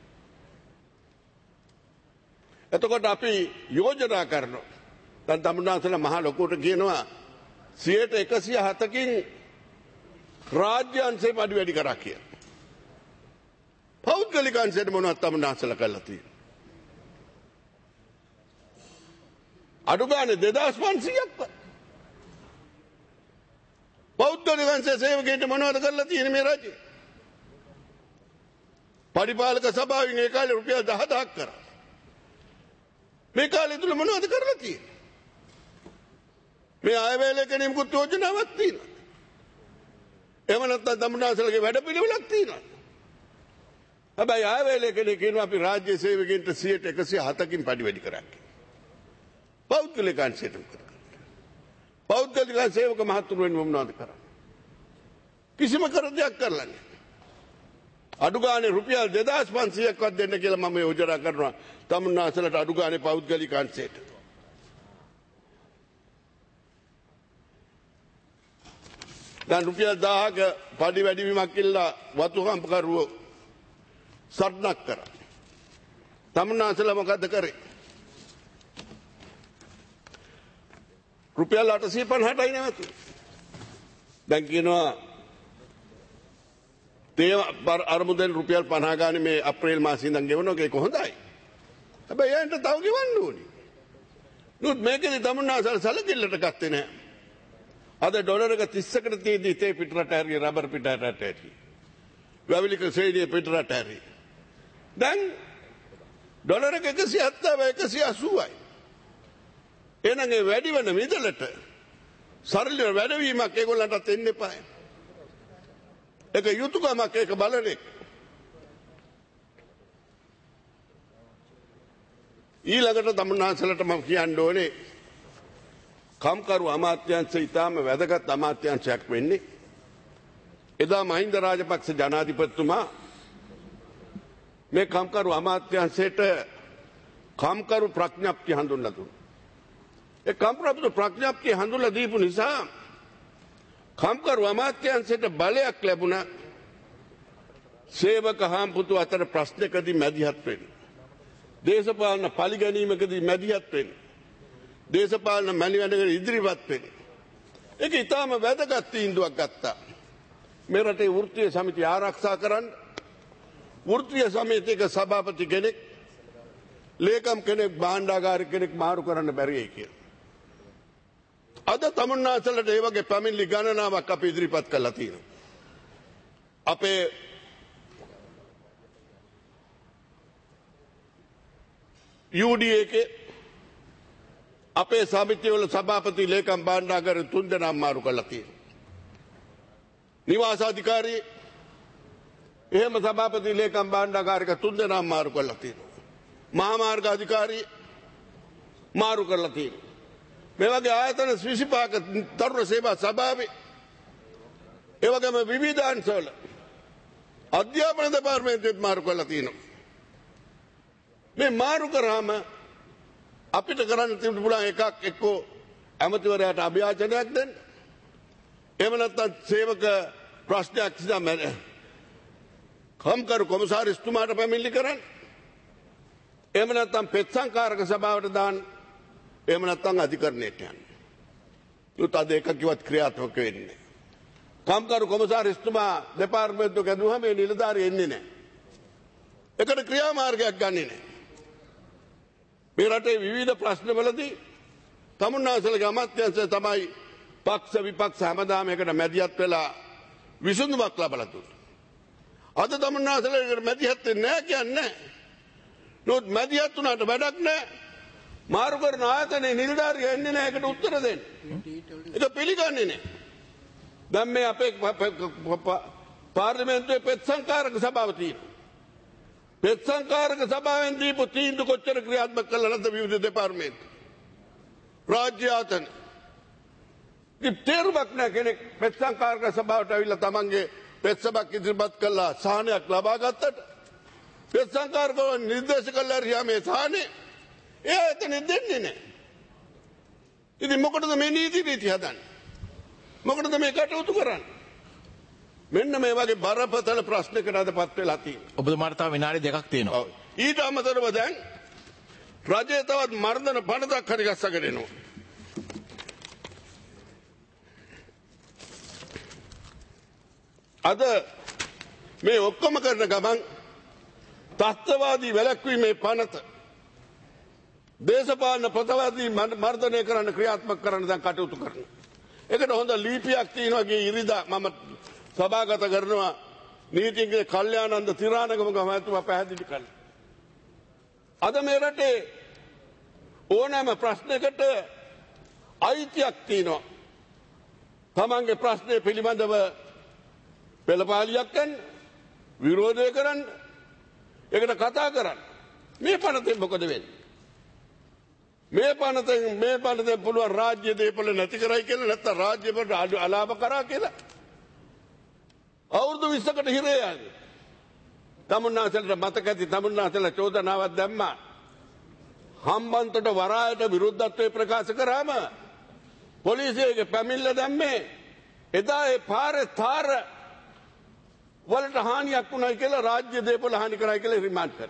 එතකොට අපි යෝජනා කරනවා දැන් තමුන්නාන්සලා මහා ලොකුට කියනවා 107කින් රාජ්‍ය අංශේ පඩි වැඩි කරා කියලා. පෞද්ගලික අංශයට මොනවද තමුන්නාන්සලා කරලා තියෙන්නේ? අඩු ගානේ 2500ක් පෞද්ගලික අංශයේ සේවකයන්ට මොනවද කරලා තියෙන්නේ මේ රජේ? පරිපාලක සභාවෙන් ඒ කාලේ රුපියල් 10000ක් කරා. මේ කාලේ තුල මොනවද කරලා තියෙන්නේ? මේ අයවැය ලේඛනේ මුකුත් යෝජනාවක් තියෙනවා. එහෙම නැත්නම් තමුන්නාන්සලාගේ වැඩපිළිවෙලක් තියෙනවා. හැබැයි අයවැය ලේඛනේ කියනවා අපි රාජ්‍ය සේවකයන්ට 107කින් පඩි වැඩි කරා කියලා. පෞද්ගලික අංශයට මොකද? පෞද්ගලික සේවක මහතුරු වෙන මොනවද කරන්නේ? කිසිම කර දෙයක් කරලා නැහැ. අඩු ගානේ රුපියල් 2500ක්වත් දෙන්න කියලා මම යෝජනා කරනවා තමුන්නාන්සලාට අඩු ගානේ පෞද්ගලික අංශයට. දැන් රුපියල් 1000ක පඩි වැඩිවීමක් කියලා වතු කම්පකරුවෝ සටනක් කරා. තමුන්නාන්සලා මොකද කරේ? රුපියල් 850යි නැවතු. දැන් කියනවා තේ අරමුදෙන් රුපියල් 50 ගානේ මේ අප්‍රේල් මාසෙ ඉඳන් ගෙවනවා ඒක හොඳයි. හැබැයි එයන්ට තව ගෙවන්න ඕනේ. නුත් මේකේ තමුන්නාන්සලා සැලකිල්ලට ගත්තේ නැහැ. අද ඩොලර් එක 30කට තියෙද්දි තේ පිටරට හරි රබර් පිටරට හරි. වැවිලික ශ්‍රේණිය පිටරට හරි. දැන් ඩොලර් එක 170 180යි. එහෙනම් ඒ වැඩි වෙන මිදලට සරල වැඩවීමක් ඒගොල්ලන්ට එන්න එපා. ඒක යුතුයකමක් ඒක බලන්නේ. ඊළඟට තමුන්නාන්සලාට මම කියන්න ඕනේ කම්කරු අමාත්‍යාංශය ඉතාම වැදගත් අමාත්‍යාංශයක් වෙන්නේ. එදා මහින්ද රාජපක්ෂ ජනාධිපතිතුමා මේ කම්කරු අමාත්‍යාංශයට කම්කරු ප්‍රඥප්තිය හඳුන්වලා දුන්නා. ඒ කම්කරු ප්‍රඥප්තිය හඳුන්වලා දීපු නිසා කම්කරු අමාත්‍යාංශයට බලයක් ලැබුණා සේවක හාම්පුතු අතර ප්‍රශ්නකදී මැදිහත් වෙන්න. දේශපාලන පරිගැනීමකදී මැදිහත් වෙන්න. දේශපාලන මැලිවැඩකට ඉදිරිපත් වෙන්න. ඒක ඉතාම වැදගත් තීන්දුවක් ගත්තා. මේ රටේ වෘත්තීය සමිතිය ආරක්ෂා කරන්න වෘත්තීය සමිතියක සභාපති කෙනෙක් ලේකම් කෙනෙක් භාණ්ඩාගාරික කෙනෙක් මාරු කරන්න බැරියි කියලා. අද තමුන්නාන්සලාට ඒ වගේ පැමිණිලි ගණනාවක් අපි ඉදිරිපත් කළා තියෙනවා. අපේ UD එකේ අපේ සමිතියවල සභාපති ලේකම් භාණ්ඩාගාර 3 දෙනා මාරු කරලා තියෙනවා. නිවාසාධිකාරී එහෙම සභාපති ලේකම් භාණ්ඩාගාරික 3 දෙනා මාරු කරලා තියෙනවා. මහාමාර්ග අධිකාරී මාරු කරලා තියෙනවා. මේ වගේ ආයතන 25ක තරුණ සේවා සභාවේ ඒ වගේම විවිධ අංශවල අධ්‍යාපන දෙපාර්තමේන්තුවෙත් මාරු කරලා තියෙනවා. මේ මාරු කරාම අපිට කරන්න තිබුණ පුළුවන් එකක් එක්කෝ ඇමතිවරයාට අභියාචනයක් දෙන්න. එහෙම නැත්නම් සේවක ප්‍රශ්නයක් සිදම කම්කරු කොමසාරිස්තුමාට පැමිණිලි කරන්න. එහෙම නැත්නම් පෙත්සංකාරක සභාවට දාන්න. එහෙම නැත්නම් අධිකරණයට යන්න. උත් අද එකකිවත් ක්‍රියාත්මක වෙන්නේ. කම්කරු කොමසාරිස්තුමා දෙපාර්තමේන්තුවක දුවම මේ නිලධාරිය එන්නේ නැහැ. ඒකට ක්‍රියාමාර්ගයක් ගන්නෙ නැහැ. මේ රටේ විවිධ ප්‍රශ්නවලදී තමුන්නාන්සලාගේ අමාත්‍යාංශය තමයි පක්ෂ විපක්ෂ හැමදාම එකට මැදිහත් වෙලා විසඳුමක් ලබලා දුන්නා. අද තමුන්නාන්සලාට මැදිහත් වෙන්නේ නැහැ කියන්නේ. නෝත් මැදිහත් වුණාට වැඩක් නැහැ. මාරු කරන ආයතනයේ නිලධාරියා එන්නේ නැහැ ඒකට උත්තර දෙන්න. ඒක පිළිගන්නේ නැහැ. දැන් මේ අපේ පාර්ලිමේන්තුවේ පෙත්සංකාරක සභාව තියෙනවා. පෙත්සංකාරක සභාවෙන් දීපු තීන්දුව කොච්චර ක්‍රියාත්මක කළා නැද්ද විවිධ දෙපාර්තමේන්තු රාජ්‍ය ආයතන. තේරුමක් නැහැ කෙනෙක් පෙත්සංකාරක සභාවට ඇවිල්ලා තමන්ගේ පෙත්සමක් ඉදිරිපත් කළා සාහනයක් ලබා ගත්තට පෙත් සංකාරකව නිර්දේශ කළා රියා මේ සාහනේ එයා එතන දෙන්නේ නැහැ. ඉතින් මොකටද මේ නීති රීති හදන්නේ? මොකටද මේ කටයුතු කරන්නේ? මෙන්න මේ වගේ බරපතල ප්‍රශ්නයකට අදපත් වෙලා තියෙනවා. ඔබතුමාට තව විනාඩි 2ක් තියෙනවා. ඊට අමතරව දැන් රජය තවත් මර්ධන පනතක් හරි ගස්සගෙන එනවා. අද මේ ඔක්කොම කරන ගමන් තත්ත්වවාදී වැළැක්වීමේ පනත දේශපාලන ප්‍රතිවාදී මර්ධනය කරන්න ක්‍රියාත්මක කරන්න දැන් කටයුතු කරනවා. ඒකට හොඳ ලිපියක් තියෙනවා ගිය ඉරිදා මම සභාගත කරනවා නීතිඥ කල්යාණන්ද තිරානගම මහත්මයා පැහැදිලි කළා. අද මේ රටේ ඕනෑම ප්‍රශ්නයකට අයිතියක් තියෙනවා. තමන්ගේ ප්‍රශ්නය පිළිබඳව පෙළපාලියක් ගන්න, විරෝධය කරන්න, ඒකට කතා කරන්න. මේ පනතෙන් මොකද වෙන්නේ? මේ පනතෙන් පුළුවන් රාජ්‍ය දේපල නැති කරයි කියලා නැත්නම් රාජ්‍ය වලට අලාභ කරා කියලා. අවුරුදු 20කට හිරේ යන්නේ. තමුන්නාසලට මතක ඇති තමුන්නාසල චෝදනාවක් දැම්මා. හම්බන්තොට වරායට විරුද්ධත්වයේ ප්‍රකාශ කරාම පොලිසියගේ පැමිණිල්ල දැම්මේ එදා ඒ පාරේ තාර වලට හානියක් වුණයි කියලා රාජ්‍ය දේපල හානි කරයි කියලා රිමාන්ඩ් කරා.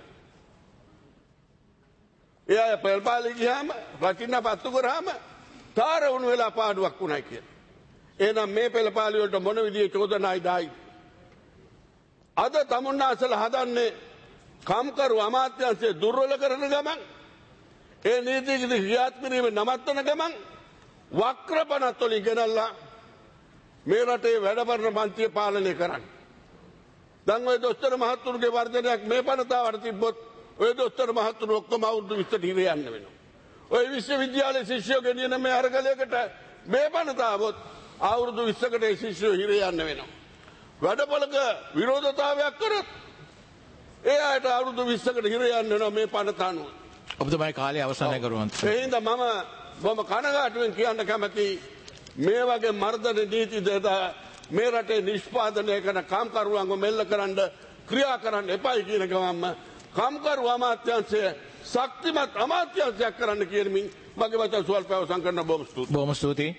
එයා පෙරපාලි ගියාම රචින්න පත්තු කරාම තාර වුණ වෙලා පාඩුවක් වුණයි කියලා. එහෙනම් මේ පෙරපාලි වලට මොන විදිහේ චෝදනායි දායි? අද තමුන්නාසල හදන්නේ කම්කරු අමාත්‍යාංශය දුර්වල කරන ගමන් ඒ නීතිගත ක්‍රියාත්මක නවත්තන ගමන් වක්‍රපනත් වලින් ගෙනල්ලා මේ රටේ වැඩබරන මන්ත්‍රිය පාලනය කරන්නේ. දැන් ඔය දොස්තර මහත්තුරුගේ වර්ධනයක් මේ පනතාවට තිබ්බොත් ඔය දොස්තර මහත්තුරු ඔක්කොම අවුරුදු 20ට හිර යන්න වෙනවා. ඔය විශ්වවිද්‍යාලයේ ශිෂ්‍යයෝ ගෙනියන මේ අරගලයකට මේ පනතාවොත් අවුරුදු 20කට ඒ ශිෂ්‍යයෝ හිර යන්න වෙනවා. වැඩපොලක විරෝධතාවයක් කරත් ඒ අයට අවුරුදු 20කට හිර යන්න වෙනවා මේ පනත අනුව. ඔබතුමායි කාලය අවසන්ය කරුවන්. ඒ හින්දා මම බොහොම කනගාටුවෙන් කියන්න කැමති මේ වගේ මර්ධන නීති දෙද මේ රටේ නිෂ්පාදනය කරන කාම්කරුවන්ව මෙල්ල කරන්න ක්‍රියා කරන්න එපයි කියන ගමන්ම කාම්කරු අමාත්‍යාංශය ශක්තිමත් අමාත්‍යාංශයක් කරන්න කියනමින් මගේ වචන සුවල්ප අවසන් කරන බොහොම ස්තුතියි.